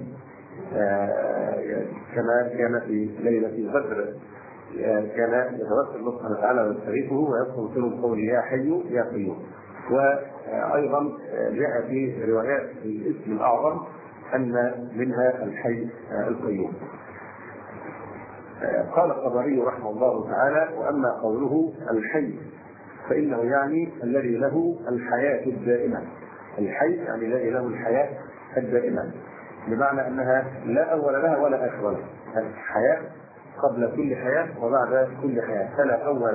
كما كان في ليلة بدر كان يتوسل الله سبحانه وتعالى ويستغيثه ويدخل في قوله يا حي يا قيوم. وأيضا جاء في روايات الاسم الأعظم أن منها الحي القيوم. قال الطبري رحمه الله تعالى: وأما قوله الحي فإنه يعني الذي له الحياة الدائمة. الحي يعني الذي له الحياة الدائمة، بمعنى أنها لا أول لها ولا آخر لها. الحياة قبل كل حياة وبعد كل حياة، فلا أول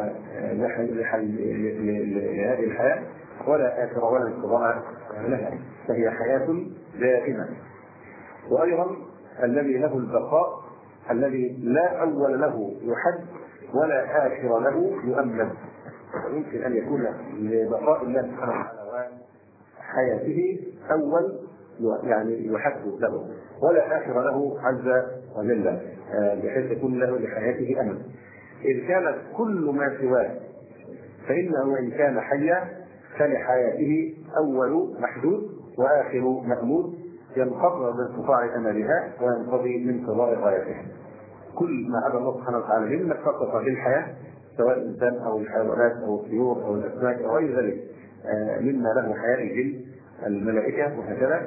لهذه الحياة ولا آخر ولا انقضاء لها، فهي حياة دائمة. وأيضا الذي له البقاء الذي لا أول له يحد ولا آخر له يؤمن. يمكن أن يكون لبقاء الله سبحانه وتعالى وحياته أول يعني يحد له ولا آخر له عز وجل، بحيث يكون له لحياته أمل. إذ كانت كل ما سواه فإنه إن كان حيا فلحياته أول محدود وآخر مأمود ينقضي بانقطاع أملها وينقضي من قضاء غايتها. كل ما عدا الله سبحانه وتعالى مما اتصف بالحياة سواء الإنسان أو الحيوانات أو الطيور أو الأسماك أو غير ذلك مما له حياة الجن الملائكة وهكذا،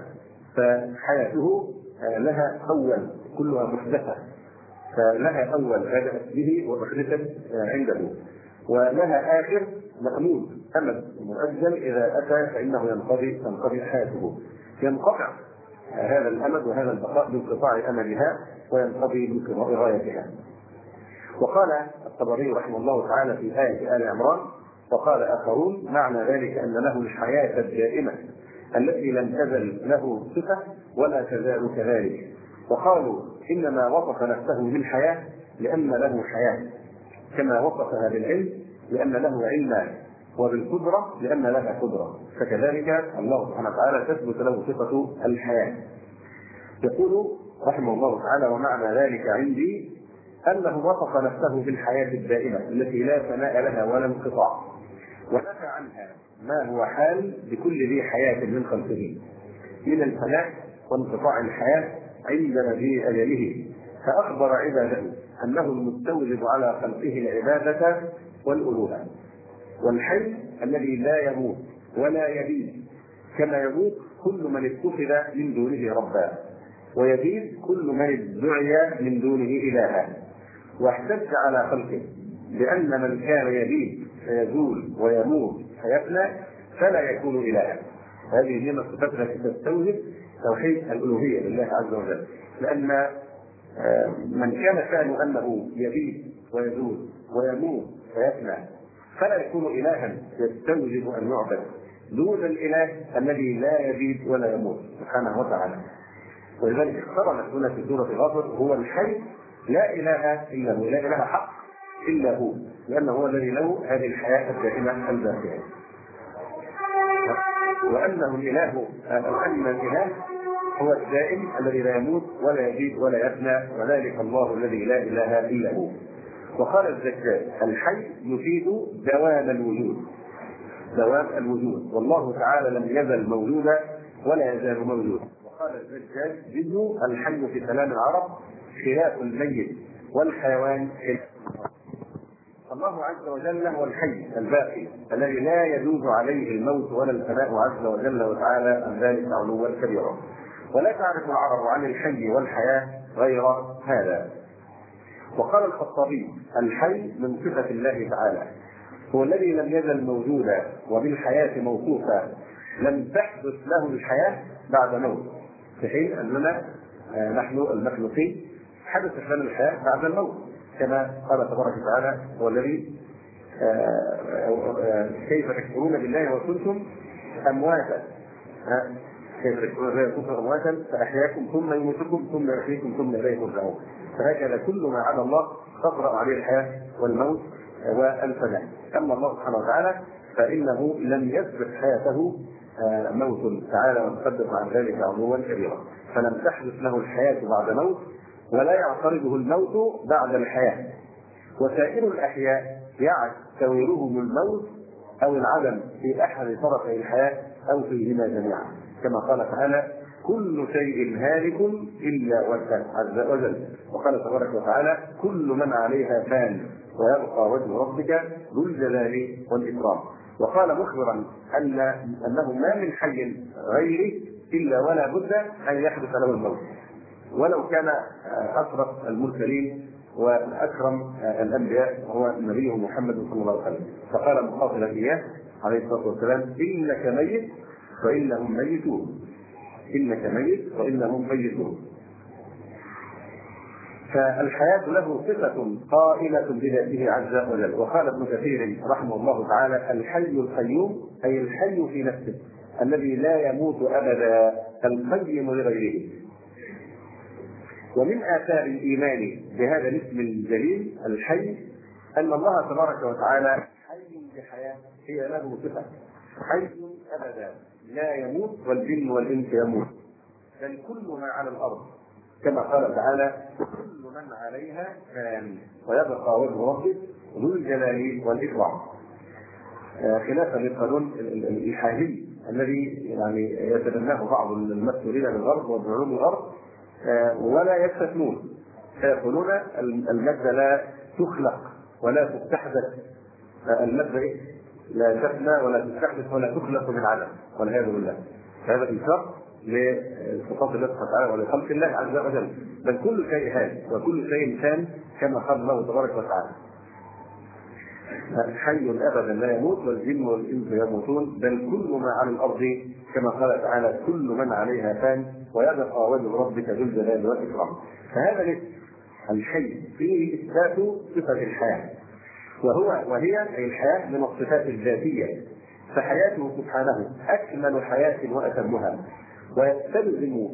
فحياته لها أول كلها محدثة، فلها أول بدأت به ومحدثة عنده، ولها آخر مأمول أمد مؤجل إذا أتى فإنه تنقضي حياته. ينقطع هذا الأمد وهذا البقاء بانقطاع أملها وينقضي بانقضاء غايتها. وقال الطبري رحمه الله تعالى في آية آل عمران: وقال آخرون معنى ذلك أن له الحياة الدائمة التي لم تزل له صفة ولا تزال كذلك. وقالوا إنما وصف نفسه بالحياة لأن له حياة، كما وصفها بالعلم لأن له علما، وبالقدرة لأن لها قدرة، فكذلك الله سبحانه وتعالى تثبت له صفة الحياة. يقول رحمه الله تعالى: ومعنى ذلك عندي أنه وصف نفسه بالحياة الدائمة التي لا فناء لها ولا انقطاع، ونفى عنها ما هو حال بكل ذي حياة من خلقه من الفناء وانقطاع الحياة عند مجيء أجله، فأخبر عباده أنه المستوجب على خلقه العبادة والألوهة. والحي الذي لا يموت ولا يبيد، كما يموت كل من اتخذ من دونه ربا، ويبيد كل من ادعي من دونه إلها. واحتج على خلقه بأن من كان يبيد فيزول ويموت فيفنى فلا يكون إلها. هذه هي الصفات التي تستوجب توحيد الألوهية لله عز وجل، لأن من كان شأنه أنه يبيد ويزول ويموت فيفنى فلا يكون إلها يستوجب أن يعبد دون الإله الذي لا يبيد ولا يموت سبحانه وتعالى. ولذلك اقترنت هنا في سورة غافر: هو الحي لا إله إلا هو، لا إله حق إلا هو، لأنه هو الذي له هذه الحياة الدائمة الباقية. وأنه الإله أن الإله هو الدائم الذي لا يموت ولا يبيد ولا يفنى، وذلك الله الذي لا إله إلا هو. وقال الزجاج: الحي يفيد دوام الوجود، دوام الوجود، والله تعالى لم يزل موجودا ولا يزال موجودا. وقال الزجاج: جد الحي في كلام العرب خلاف الميت والحيوان. الله عز وجل هو الحي الباقي الذي لا يجوز عليه الموت ولا الفناء عز وجل وتعالى عن ذلك علوا كبيرا، ولا تعرف العرب عن الحي والحياة غير هذا. وقال الخطابي: الحي من صفة الله تعالى، هو الذي لم يزل موجودا وبالحياة موصوفا، لم تحدث له الحياة بعد موت، في حين أننا نحن المخلوقين حدثت لنا الحياة بعد الموت، كما قال تبارك وتعالى: هو الذي كيف تكفرون بالله وكنتم أمواتا، كيف تكفرون بالله وكنتم أمواتا فأحياكم ثم يميتكم ثم يحييكم ثم إليه ترجعون. فهكذا كل ما على الله تطرأ عليه الحياة والموت والفناء. أما الله سبحانه وتعالى فإنه لم يسبق حياته موت تعالى وتقدم عن ذلك علوا كبيرا، فلم تحدث له الحياة بعد موت، ولا يعترضه الموت بعد الحياة. وسائر الأحياء يعتورهم الموت أو العدم في أحد طرفي الحياة أو فيهما جميعا، كما قال تعالى: كل شيء هالك إلا وجهه عز وجل. وقال تبارك وتعالى: كل من عليها فان ويبقى وجه ربك ذو الجلال والإكرام. وقال مخبرا أنه ما من حي غيره إلا ولا بد أن يحدث له الموت، ولو كان أشرف المرسلين وأكرم الأنبياء هو النبي محمد صلى الله عليه وسلم. فقال مخاطبا إياه عليه الصلاة والسلام: إنك ميت وإنهم ميتون، إنك ميت وإنهم ميتون. فالحياة له صفة قائلة بذاته عز وجل. وقال ابن كثير رحمه الله تعالى: الحي القيوم أي الحي في نفسه الذي لا يموت أبدا، القيم لغيره. ومن آثار الإيمان بهذا الاسم الجليل الحي أن الله تبارك وتعالى حي بحياة هي له صفة، حي أبدا لا يموت، والجن والإنس يموت، بل كل ما على الأرض، كما قال تعالى: كل من عليها فان ويبقى وجه ربك ذو الجلال والإكرام. خلافا للقانون الإلحادي الذي يعني يتبناه بعض المسؤولين للغرب وبعلوم الغرب ولا يستثنون، فيقولون المادة لا تخلق ولا تستحدث، المادة لا تفنى ولا تستحدث ولا تخلق من عدم، والعياذ بالله. هذا إنكار لصفات الله سبحانه وتعالى ولخلق الله عز وجل، بل كل شيء هادي وكل شيء كان كما قال الله تبارك وتعالى: حي أبدا لا يموت، والجن والإنس يموتون، بل كل ما على الأرض، كما قال تعالى: كل من عليها فان ويبقى وجه ربك ذو الجلال والإكرام. فهذا الاسم الحي فيه إثبات صفة الحياة، وهي أي الحياة من الصفات الذاتية، فحياته سبحانه أكمل حياة وأتمها، ويستلزم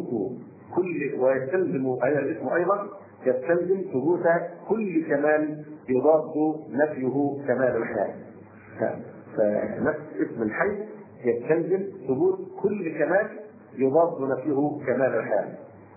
هذا الاسم أيضا يستلزم ثبوت كل كمال يضاد نفيه كمال الحياة. فنفس اسم الحي يستلزم ثبوت كل كمال يضاد نفيه كمال الحياة.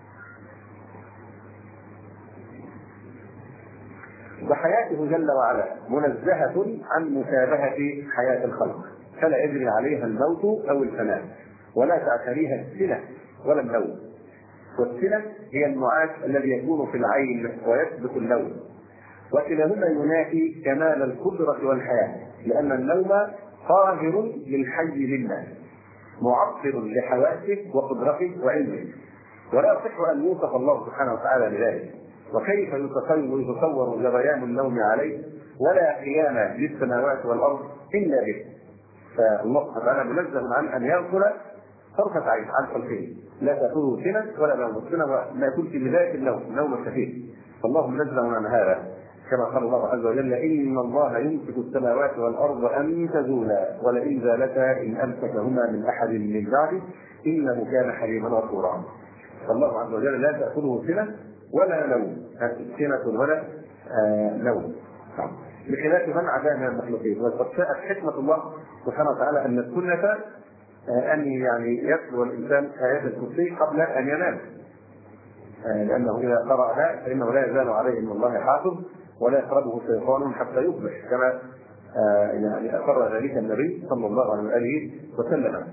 وحياته جل وعلا منزهة عن مشابهة حياة الخلق، فلا يجري عليها الموت أو الفناء، ولا تعتريها السنة ولا النوم. والسنة هي النعاس الذي يكون في العين ويسبق النوم، وكلاهما ينافي كمال القدرة والحياة، لأن النوم قاهر للحي منا معطل لحواسه وقدرته وعلمه، ولا يصح أن يوصف الله سبحانه وتعالى بذلك. وكيف يتصور جريان النوم عليه ولا قيام للسماوات والأرض إلا به؟ فالله سبحانه وتعالى منزه عن أن يغفل طرفة عين عن خلقه، لا تأخذه سنة ولا نوم، السنة ما يكون في بداية النوم الخفيف، فالله منزه عن هذا، كما قال الله عز وجل: إن الله يمسك السماوات والأرض أن تزولا ولئن زالتا إن أمسكهما من أحد من بعده إنه كان حليما غفورا. فالله عز وجل لا تأخذه سنة ولا نوم، سنة ولا نوم، بخلاف من عدا من المخلوقين. وقد شاءت حكمة الله سبحانه وتعالى أن السنة أن يعني يتلو الإنسان آيات الكرسي قبل أن ينام، لأنه إذا قرأها فإنه لا يزال عليه من الله حافظ ولا يقربه شيطان حتى يصبح، كما يعني أقر ذلك النبي صلى الله عليه وآله وسلم.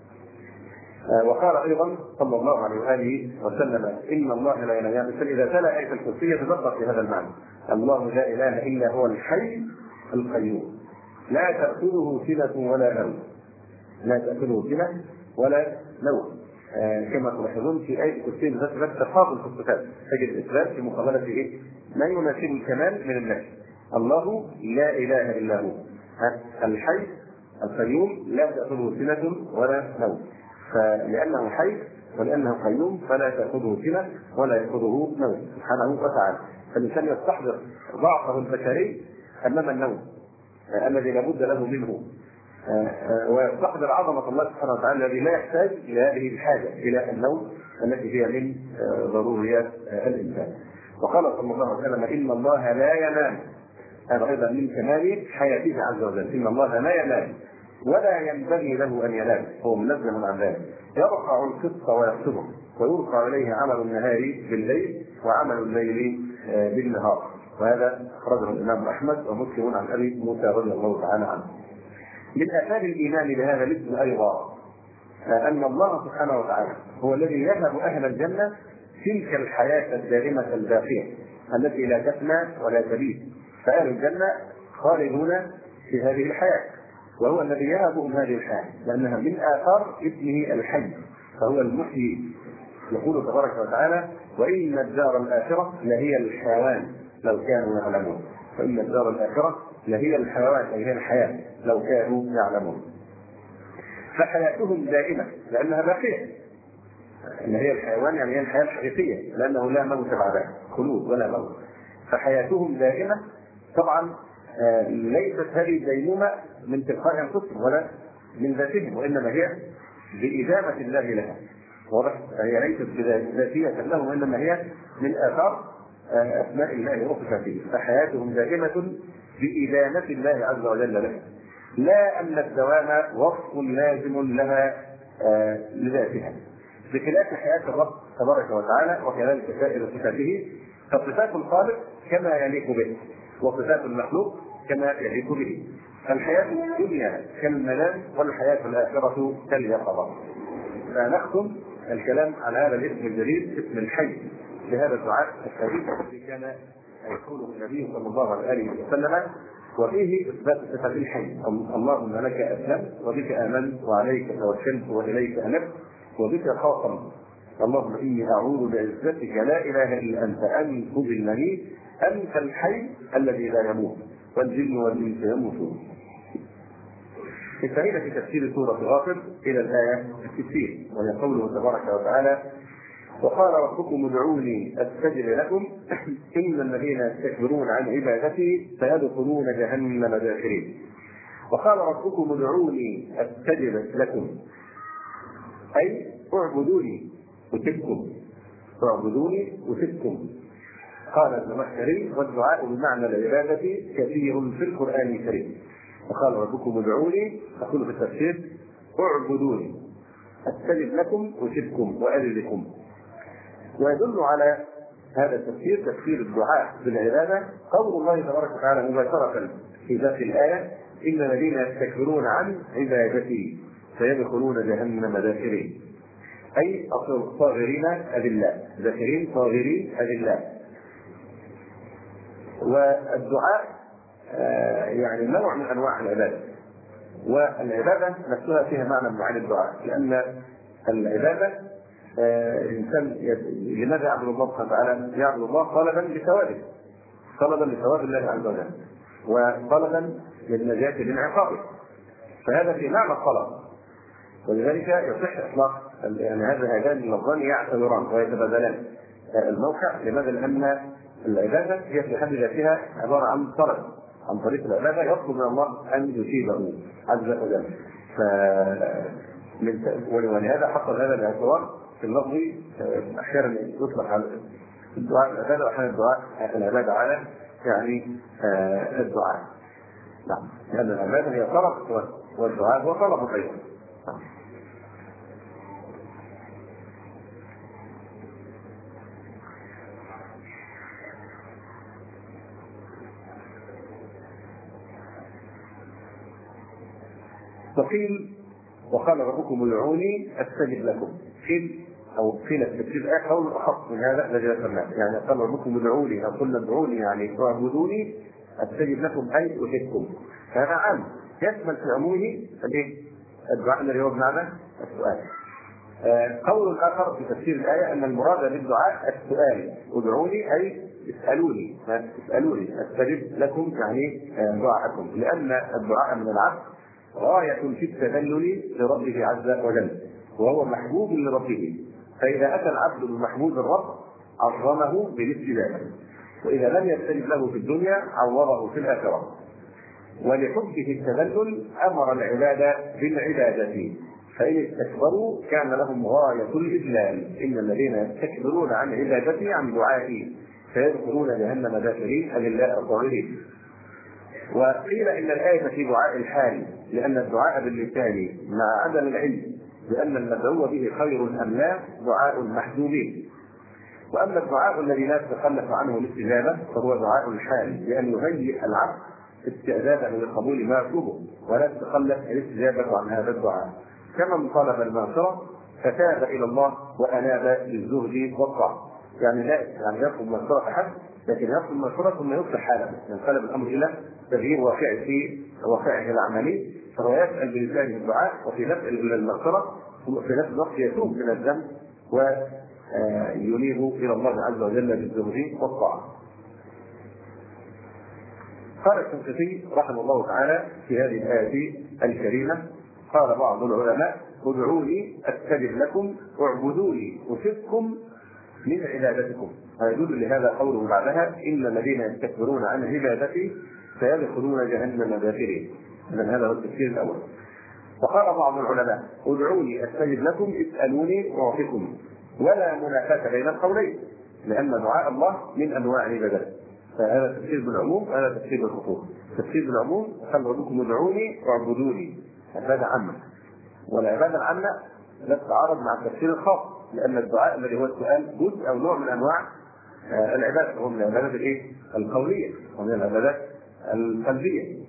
وقال أيضا صلى الله عليه وآله وسلم: إن الله لا ينام. فإذا تلا آية الكرسي يتدبر في هذا المعنى: الله لا إله إلا هو الحي القيوم لا تأخذه سنة ولا نوم، لا تأخذه سنة ولا نوم. كما تلاحظون في آية الكرسي بالذات تفاضل في الصفات، تجد الإثبات في مقابلة إيه؟ ما يناسب الكمال من الناس. الله لا إله إلا هو، الحي القيوم لا تأخذه سنة ولا نوم، فلأنه حي ولأنه قيوم فلا تأخذه سنة ولا يأخذه نوم سبحانه وتعالى. فالإنسان يستحضر ضعفه البشري أمام النوم الذي لابد له منه، ويستحضر عظمة الله سبحانه وتعالى الذي لا يحتاج إلى هذه الحاجة إلى النوم التي هي من ضروريات الإنسان. وقال صلى الله عليه وسلم إن الله لا ينام، هذا أيضا من كمال حياته عز وجل، إن الله لا ينام ولا ينبغي له أن ينام، هو منزه عن ذلك، يرفع القسط ويخفضه ويرفع إليه عمل النهار بالليل وعمل الليل بالنهار. وهذا أخرجه الإمام أحمد ومسلم عن أبي موسى رضي الله تعالى عنه. من آثار الإيمان بهذا الاسم أيضا أن الله سبحانه وتعالى هو الذي يهب أهل الجنة تلك الحياة الدائمة الباقية التي لا تفنى ولا تبيد، فأهل الجنة خالدون في هذه الحياة، وهو الذي يهبهم هذه الحياة لأنها من آثار اسمه الحي، فهو المحيي. يقول تبارك وتعالى وإن الدار الآخرة لهي الحيوان لو كانوا يعلمون، وإن الدار الآخرة لهي الحيوان أي هي الحياة لو كانوا يعلمون. فحياتهم دائمة لأنها باقية، إن هي الحيوان يعني هي الحياة الحقيقية لأنه لا موت بعدها، خلود ولا موت، فحياتهم دائمة. طبعا ليست هذه الدينونة من تلقاء أنفسهم ولا من ذاتهم، وإنما هي بإدامة الله لها، واضح؟ هي ليست ذاتية لهم وإنما هي من آثار أسماء الله وصفاته، فحياتهم دائمة بإدامة الله عز وجل لها، لا أن الدوام وصف لازم لها لذاتها، بخلاف حياة الرب تبارك وتعالى وكذلك سائر صفاته، فصفات الخالق كما يليق به وصفات المخلوق كما يليق به. الحياة الدنيا كالمنام والحياة الآخرة كاليقظة. فنختم الكلام على هذا الاسم الجليل اسم الحي بهذا الدعاء الشريف الذي كان يقوله النبي صلى الله عليه وسلم، وفيه إثبات صفة الحي: اللهم لك أسلمت وبك آمنت وعليك توكلت وإليك أنبت وبك خاصمت، اللهم إني أعوذ بعزتك لا إله إلا أنت أن تضلني، أنت الحي الذي لا يموت والجن والإنس يموتون. انتهينا في تفسير سورة غافر إلى الآية 60، وهي قوله تبارك وتعالى: وقال ربكم ادعوني أستجب لكم إن الذين يستكبرون عن عبادتي سيدخلون جهنم داخرين. وقال ربكم ادعوني أستجب لكم أي اعبدوني أجبكم، اعبدوني أجبكم. قال الزمخشري: والدعاء بمعنى العبادة كثير في القرآن الكريم. وقال ربكم ادعوني، أقول في التفسير: اعبدوني أستجب لكم أجبكم وأذلكم. ويدل على هذا التفسير تفسير الدعاء بالعبادة قول الله تبارك وتعالى مباشرة في ذات الآية: إن الذين يستكبرون عن عبادتي سيدخلون جهنم داخرين، أي صاغرين أذلاء، داخرين صاغرين أذلاء. والدعاء يعني نوع من أنواع العبادة، والعبادة نفسها فيها معنى من معاني الدعاء، لأن العبادة الإنسان لماذا يعبد الله سبحانه وتعالى؟ يعبد الله طلبا لثوابه، طلبا لثواب الله عز وجل، وطلبا للنجاة من عقابه، فهذا في معنى الطلب. ولذلك يصح إطلاق يعني هذان اللفظان يعتبران ويتبادلان الموقع. لماذا؟ لأن العبادة هي في حد ذاتها عبارة عن طلب، عن طريق العبادة يطلب من الله أن يجيبه عز وجل. ولهذا حصل هذا الاعتبار في اللفظ، أحيانا يطلق على الدعاء العبادة وأحيانا العبادة على يعني الدعاء. نعم، لأن العبادة هي طلب والدعاء هو طلب أيضا. وقيل: وقال ربكم ادعوني استجب لكم. قيل في التفسير قول اخص من هذا الذي ذكرناه، يعني قال ربكم ادعوني او قلنا ادعوني يعني اعبدوني استجب لكم اي اجبكم، فهذا عام يشمل في عمومه الدعاء الذي هو بمعنى السؤال. قول آخر في تفسير الآية أن المراد بالدعاء السؤال، ادعوني أي اسألوني، أستجب لكم يعني دعاءكم، لأن الدعاء من العبد غاية في التذلل لربه عز وجل، وهو محبوب لربه، فإذا أتى العبد بمحبوب الرب عظمه بالاستجابة، وإذا لم يستجب له في الدنيا عوضه في الآخرة. ولحبه التذلل أمر العباد بالعبادة، فإن استكبروا كان لهم غاية الإذلال، إن الذين يستكبرون عن عبادتي عن دعائي سيدخلون جهنم داخلين أذلاء الظالمين. وقيل إن الآية في دعاء الحال، لأن الدعاء باللسان مع عدم العلم بأن المدعو به خير أم لا دعاء محجوبين. وأما الدعاء الذي لا تتخلف عنه الاستجابة فهو دعاء الحال، لأن يهيئ العبد استعداده لقبول ما يطلبه، ولا تتخلف الاستجابة عن هذا الدعاء. كمن طلب المغفرة فتاب إلى الله وأناب للزهد والطاعة، يعني لا يعني يطلب مغفرة حد، لكن يطلب مغفرة ثم يصلح حاله، ينقلب الأمر إلى تغيير واقعه في واقعه العملي، فهو يسأل بلسانه الدعاء وفي نفس المغفرة، وفي نفس الوقت يتوب من الذنب وينيب إلى الله عز وجل بالزهد والطاعة. قال الشنقيطي رحمه الله تعالى في هذه الآية الكريمة، قال بعض العلماء: ادعوني أستجب لكم، اعبدوني أفدكم من عبادتكم. يدل لهذا قوله بعدها: إن الذين يستكبرون عن عبادتي سيدخلون جهنم داخلين. إذن هذا هو التفسير الأول. وقال بعض العلماء: ادعوني أستجب لكم، اسألوني أعطكم، ولا منافاة بين القولين، لأن دعاء الله من أنواع العبادات. فهذا تفسير بالعموم وهذا تفسير بالخصوص. تفسير بالعموم: قال ربكم ادعوني واعبدوني، عبادة عامة، والعبادة العامة لا تتعارض مع التفسير الخاص، لأن الدعاء الذي هو السؤال جزء أو نوع من أنواع العبادة، وهو من العبادات القولية ومن العبادات القلبية.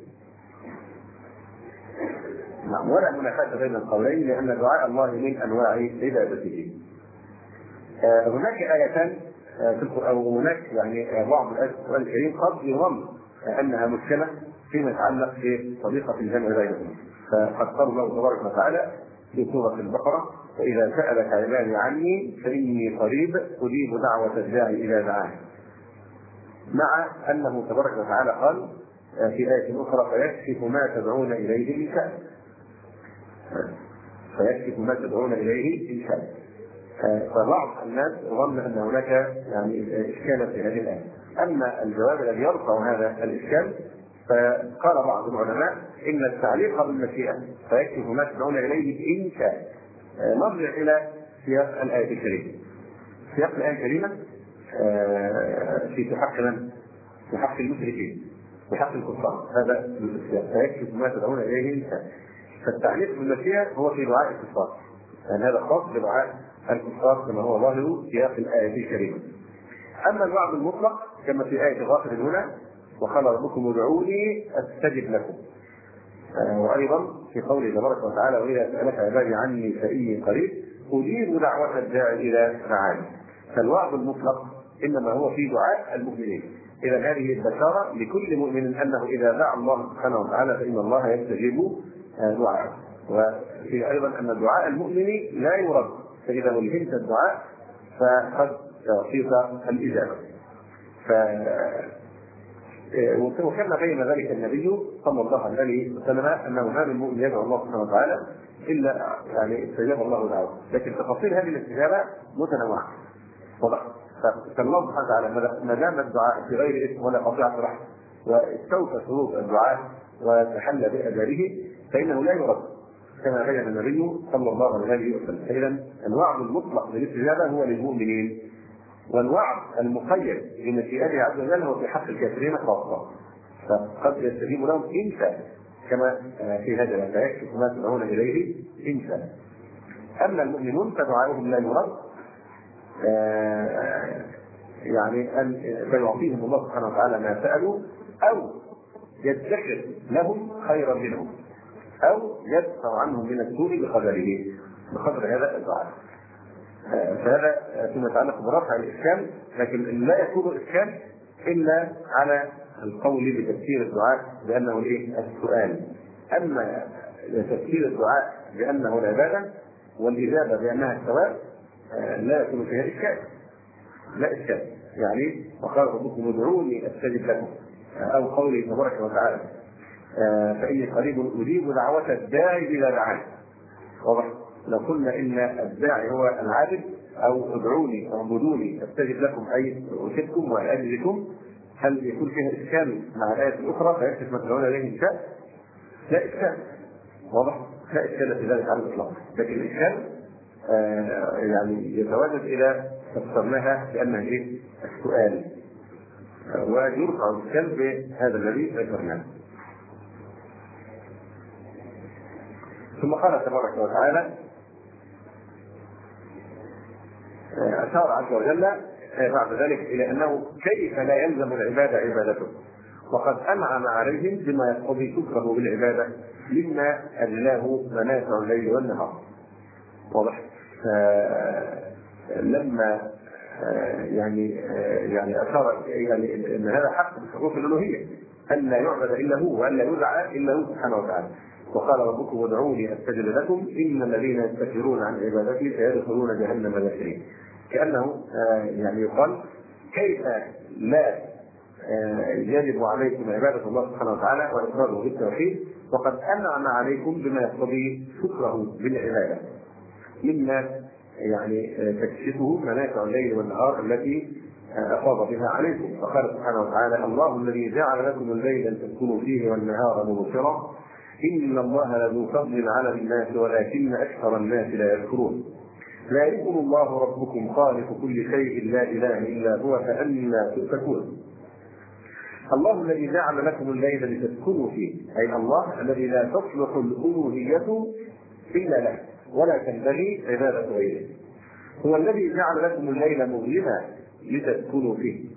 نعم، ولا منافاة بين القولين، لأن دعاء الله من أنواع عبادته. هناك آيتان في القرآن، وهناك يعني بعض الآيات في القرآن الكريم قد يظن أنها مشكلة فيما يتعلق بطريقة الجمع بينهم. فقد قال الله تبارك وتعالى في سورة البقرة: وإذا سألك عبادي عني فإني قريب أجيب دعوة الداعي إذا دعاني، مع أنه تبارك وتعالى قال في آية أخرى: فيكشف ما تدعون إليه إن شاء. فيكشف ما تدعون إليه إن شاء. فبعض الناس ظن أن هناك يعني إشكالا في هذه الآية. أما الجواب الذي يرفع هذا الإشكال، فقال بعض العلماء إن التعليق بالمشيئة فيكشف ما تدعون إليه إن شاء نرجع إلى سياق الآية الكريمة. سياق الآية الكريمة في حق من؟ في حق المشركين، في حق الكفار. هذا السياق: فيكشف ما تدعون إليه إن شاء. فالتعليق بالمشيئة هو في دعاء الكفار، يعني هذا خاص بدعاء الكفار كما هو ظاهر سياق الآية الكريمة. أما الوعد المطلق كما في آية غافر هنا: وقال ربكم ادعوني أستجب لكم. وأيضا في قوله تبارك وتعالى: وإذا سألك عبادي عني فإني قريب أجيب دعوة الداعي إذا دعاني. فالوعد المطلق إنما هو في دعاء المؤمنين. إذا هذه البشارة لكل مؤمن أنه إذا دعا الله سبحانه وتعالى فإن الله يستجيب دعاءه. وفي أيضا أن دعاء المؤمن لا يرد، فإذا ألهمت الدعاء فقد تعطيك الإجابة. وكان بين ذلك النبي صلى الله عليه وسلم أنه ما من مؤمن يدعو الله سبحانه وتعالى إلا يعني استجاب الله دعوته، لكن تفاصيل هذه الاستجابة متنوعة. فالله سبحانه وتعالى ما دام الدعاء في غير اسم ولا قطيعة رحم واستوفى شروط الدعاء وتحلى بأدابه فإنه لا يرد، كما بين النبي صلى الله عليه وسلم. فإذا الوعد المطلق بالاستجابة هو للمؤمنين، والوعد المقيد بمشيئته عز وجل هو في حق الكافرين خاصة، فقد يستجيب لهم إن شاء، كما في هذا الآية: يكشف ما تدعون إليه إن شاء. أما المؤمنون فدعاؤهم لا يرد، يعني أن فيعطيهم الله سبحانه وتعالى ما سألوا، أو يدخر لهم خيرا منهم، أو يدفع عنهم من السوء بقدر هذا الدعاء. فهذا فيما يتعلق برفع الإشكال، لكن لا يكون إشكال إلا على القول بتفسير الدعاء بأنه السؤال. أما تفسير الدعاء بأنه العبادة والإجابة بأنها الثواب لا يكون فيها إشكال، لا إشكال. يعني وقال ربكم ادعوني أستجب لكم، أو قوله تبارك وتعالى فإني قريب أجيب دعوة الداعي إذا دعاني. واضح؟ لو قلنا إن الداعي هو العابد، أو ادعوني اعبدوني أستجب لكم أي أجبكم وأجزكم، هل يكون فيها إشكال مع الآية الأخرى فيكشف ما تدعون إليه إنشاء؟ لا إشكال. واضح؟ لا إشكال في ذلك على الإطلاق. لكن الإشكال يعني يتواجد إلى فسرناها بأنها إيه؟ السؤال، ويرفع الإشكال بهذا الذي ذكرناه. ثم قال تبارك وتعالى أشار عز وجل بعد ذلك إلى أنه كيف لا يلزم العباد عبادته، وقد أنعم عليهم بما يقتضي شكره بالعبادة مما أجلاه منافع الليل والنهار. واضح؟ لما يعني أشار يعني أن هذا حق بحقوق الألوهية، أن لا يعبد إلا هو وأن لا يدعى إلا هو سبحانه وتعالى. وقال ربكم ادعوني أستجب لكم إن الذين يستكبرون عن عبادتي سيدخلون جهنم داخرين. كأنه يعني يقال كيف لا يجب عليكم عبادة الله سبحانه وتعالى وإقراره بالتوحيد وقد أنعم عليكم بما يقتضي شكره بالعبادة مما يعني تكشفه منافع الليل والنهار التي أفاض بها عليكم. فقال سبحانه وتعالى الله الذي جعل لكم الليل لتسكنوا فيه والنهار مبصرا إن الله لذو فضل على الناس ولكن أكثر الناس لا يشكرون. ذلكم الله ربكم خالق كل شيء لا إله إلا هو فأنى تؤفكون. الله الذي جعل لكم الليل لتسكنوا فيه، أي الله الذي لا تصلح الألوهية إلا له ولا تنبغي عبادة غيره. هو الذي جعل لكم الليل مظلما لتسكنوا فيه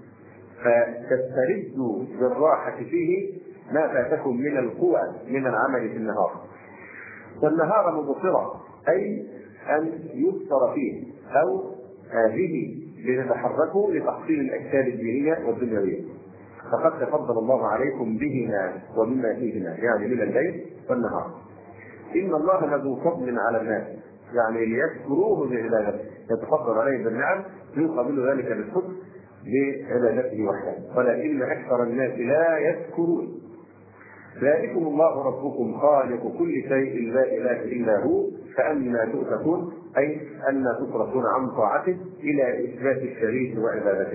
فتستردوا بالراحة فيه ما فاتكم من القوى من العمل في النهار، والنهار مبصرا أي أن يبصر فيه أو به لتتحركوا لتحصيل الأجساد الدينية والدنيوية. فقد تفضل الله عليكم بهما ومما فيهما يعني من الليل والنهار. إن الله لذو فضل على الناس يعني ليشكروه بعبادته، يتفضل عليه بالنعم يقابل ذلك بالحب بعبادته وحده، ولكن أكثر الناس لا يشكرون. ذلكم الله ربكم خالق كل شيء لا إله إلا هو فأنى تؤفكون أي أنى تصرفون عن طاعته إلى إثبات الشريك وعبادته.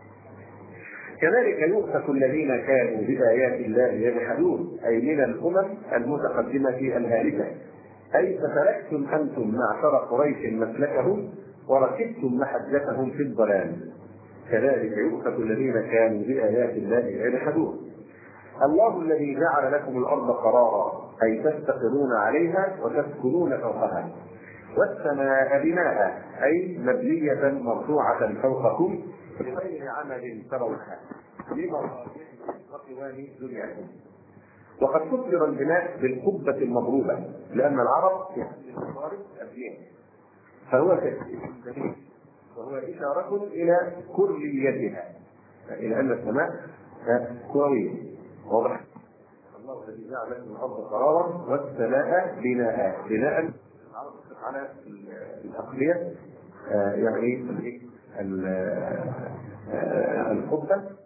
كذلك يؤفك الذين كانوا بآيات الله يجحدون أي من الأمم المتقدمة الهالكة، أي فسلكتم أنتم معشر قريش مسلكهم وركبتم محجتهم في الضلال. كذلك يؤفك الذين كانوا بآيات الله يجحدون. الله الذي جعل لكم الأرض قرارا أي تستقرون عليها وتسكنون فوقها، والسماء بناء أي مبنية مرفوعة فوقكم بغير عمل ترونها لمراجع وقوام دنياكم. وقد فسر البناء بالقبة المضروبة لأن العرب يحمل المضارب أبنية، فهو تشبيه جميل وهو إشارة إلى كليتها، إلى أن السماء كروية. واضح؟ الله الذي جعل لكم الأرض قرارا والسماء بناء. بناء العرب على الأقلية يعني القبة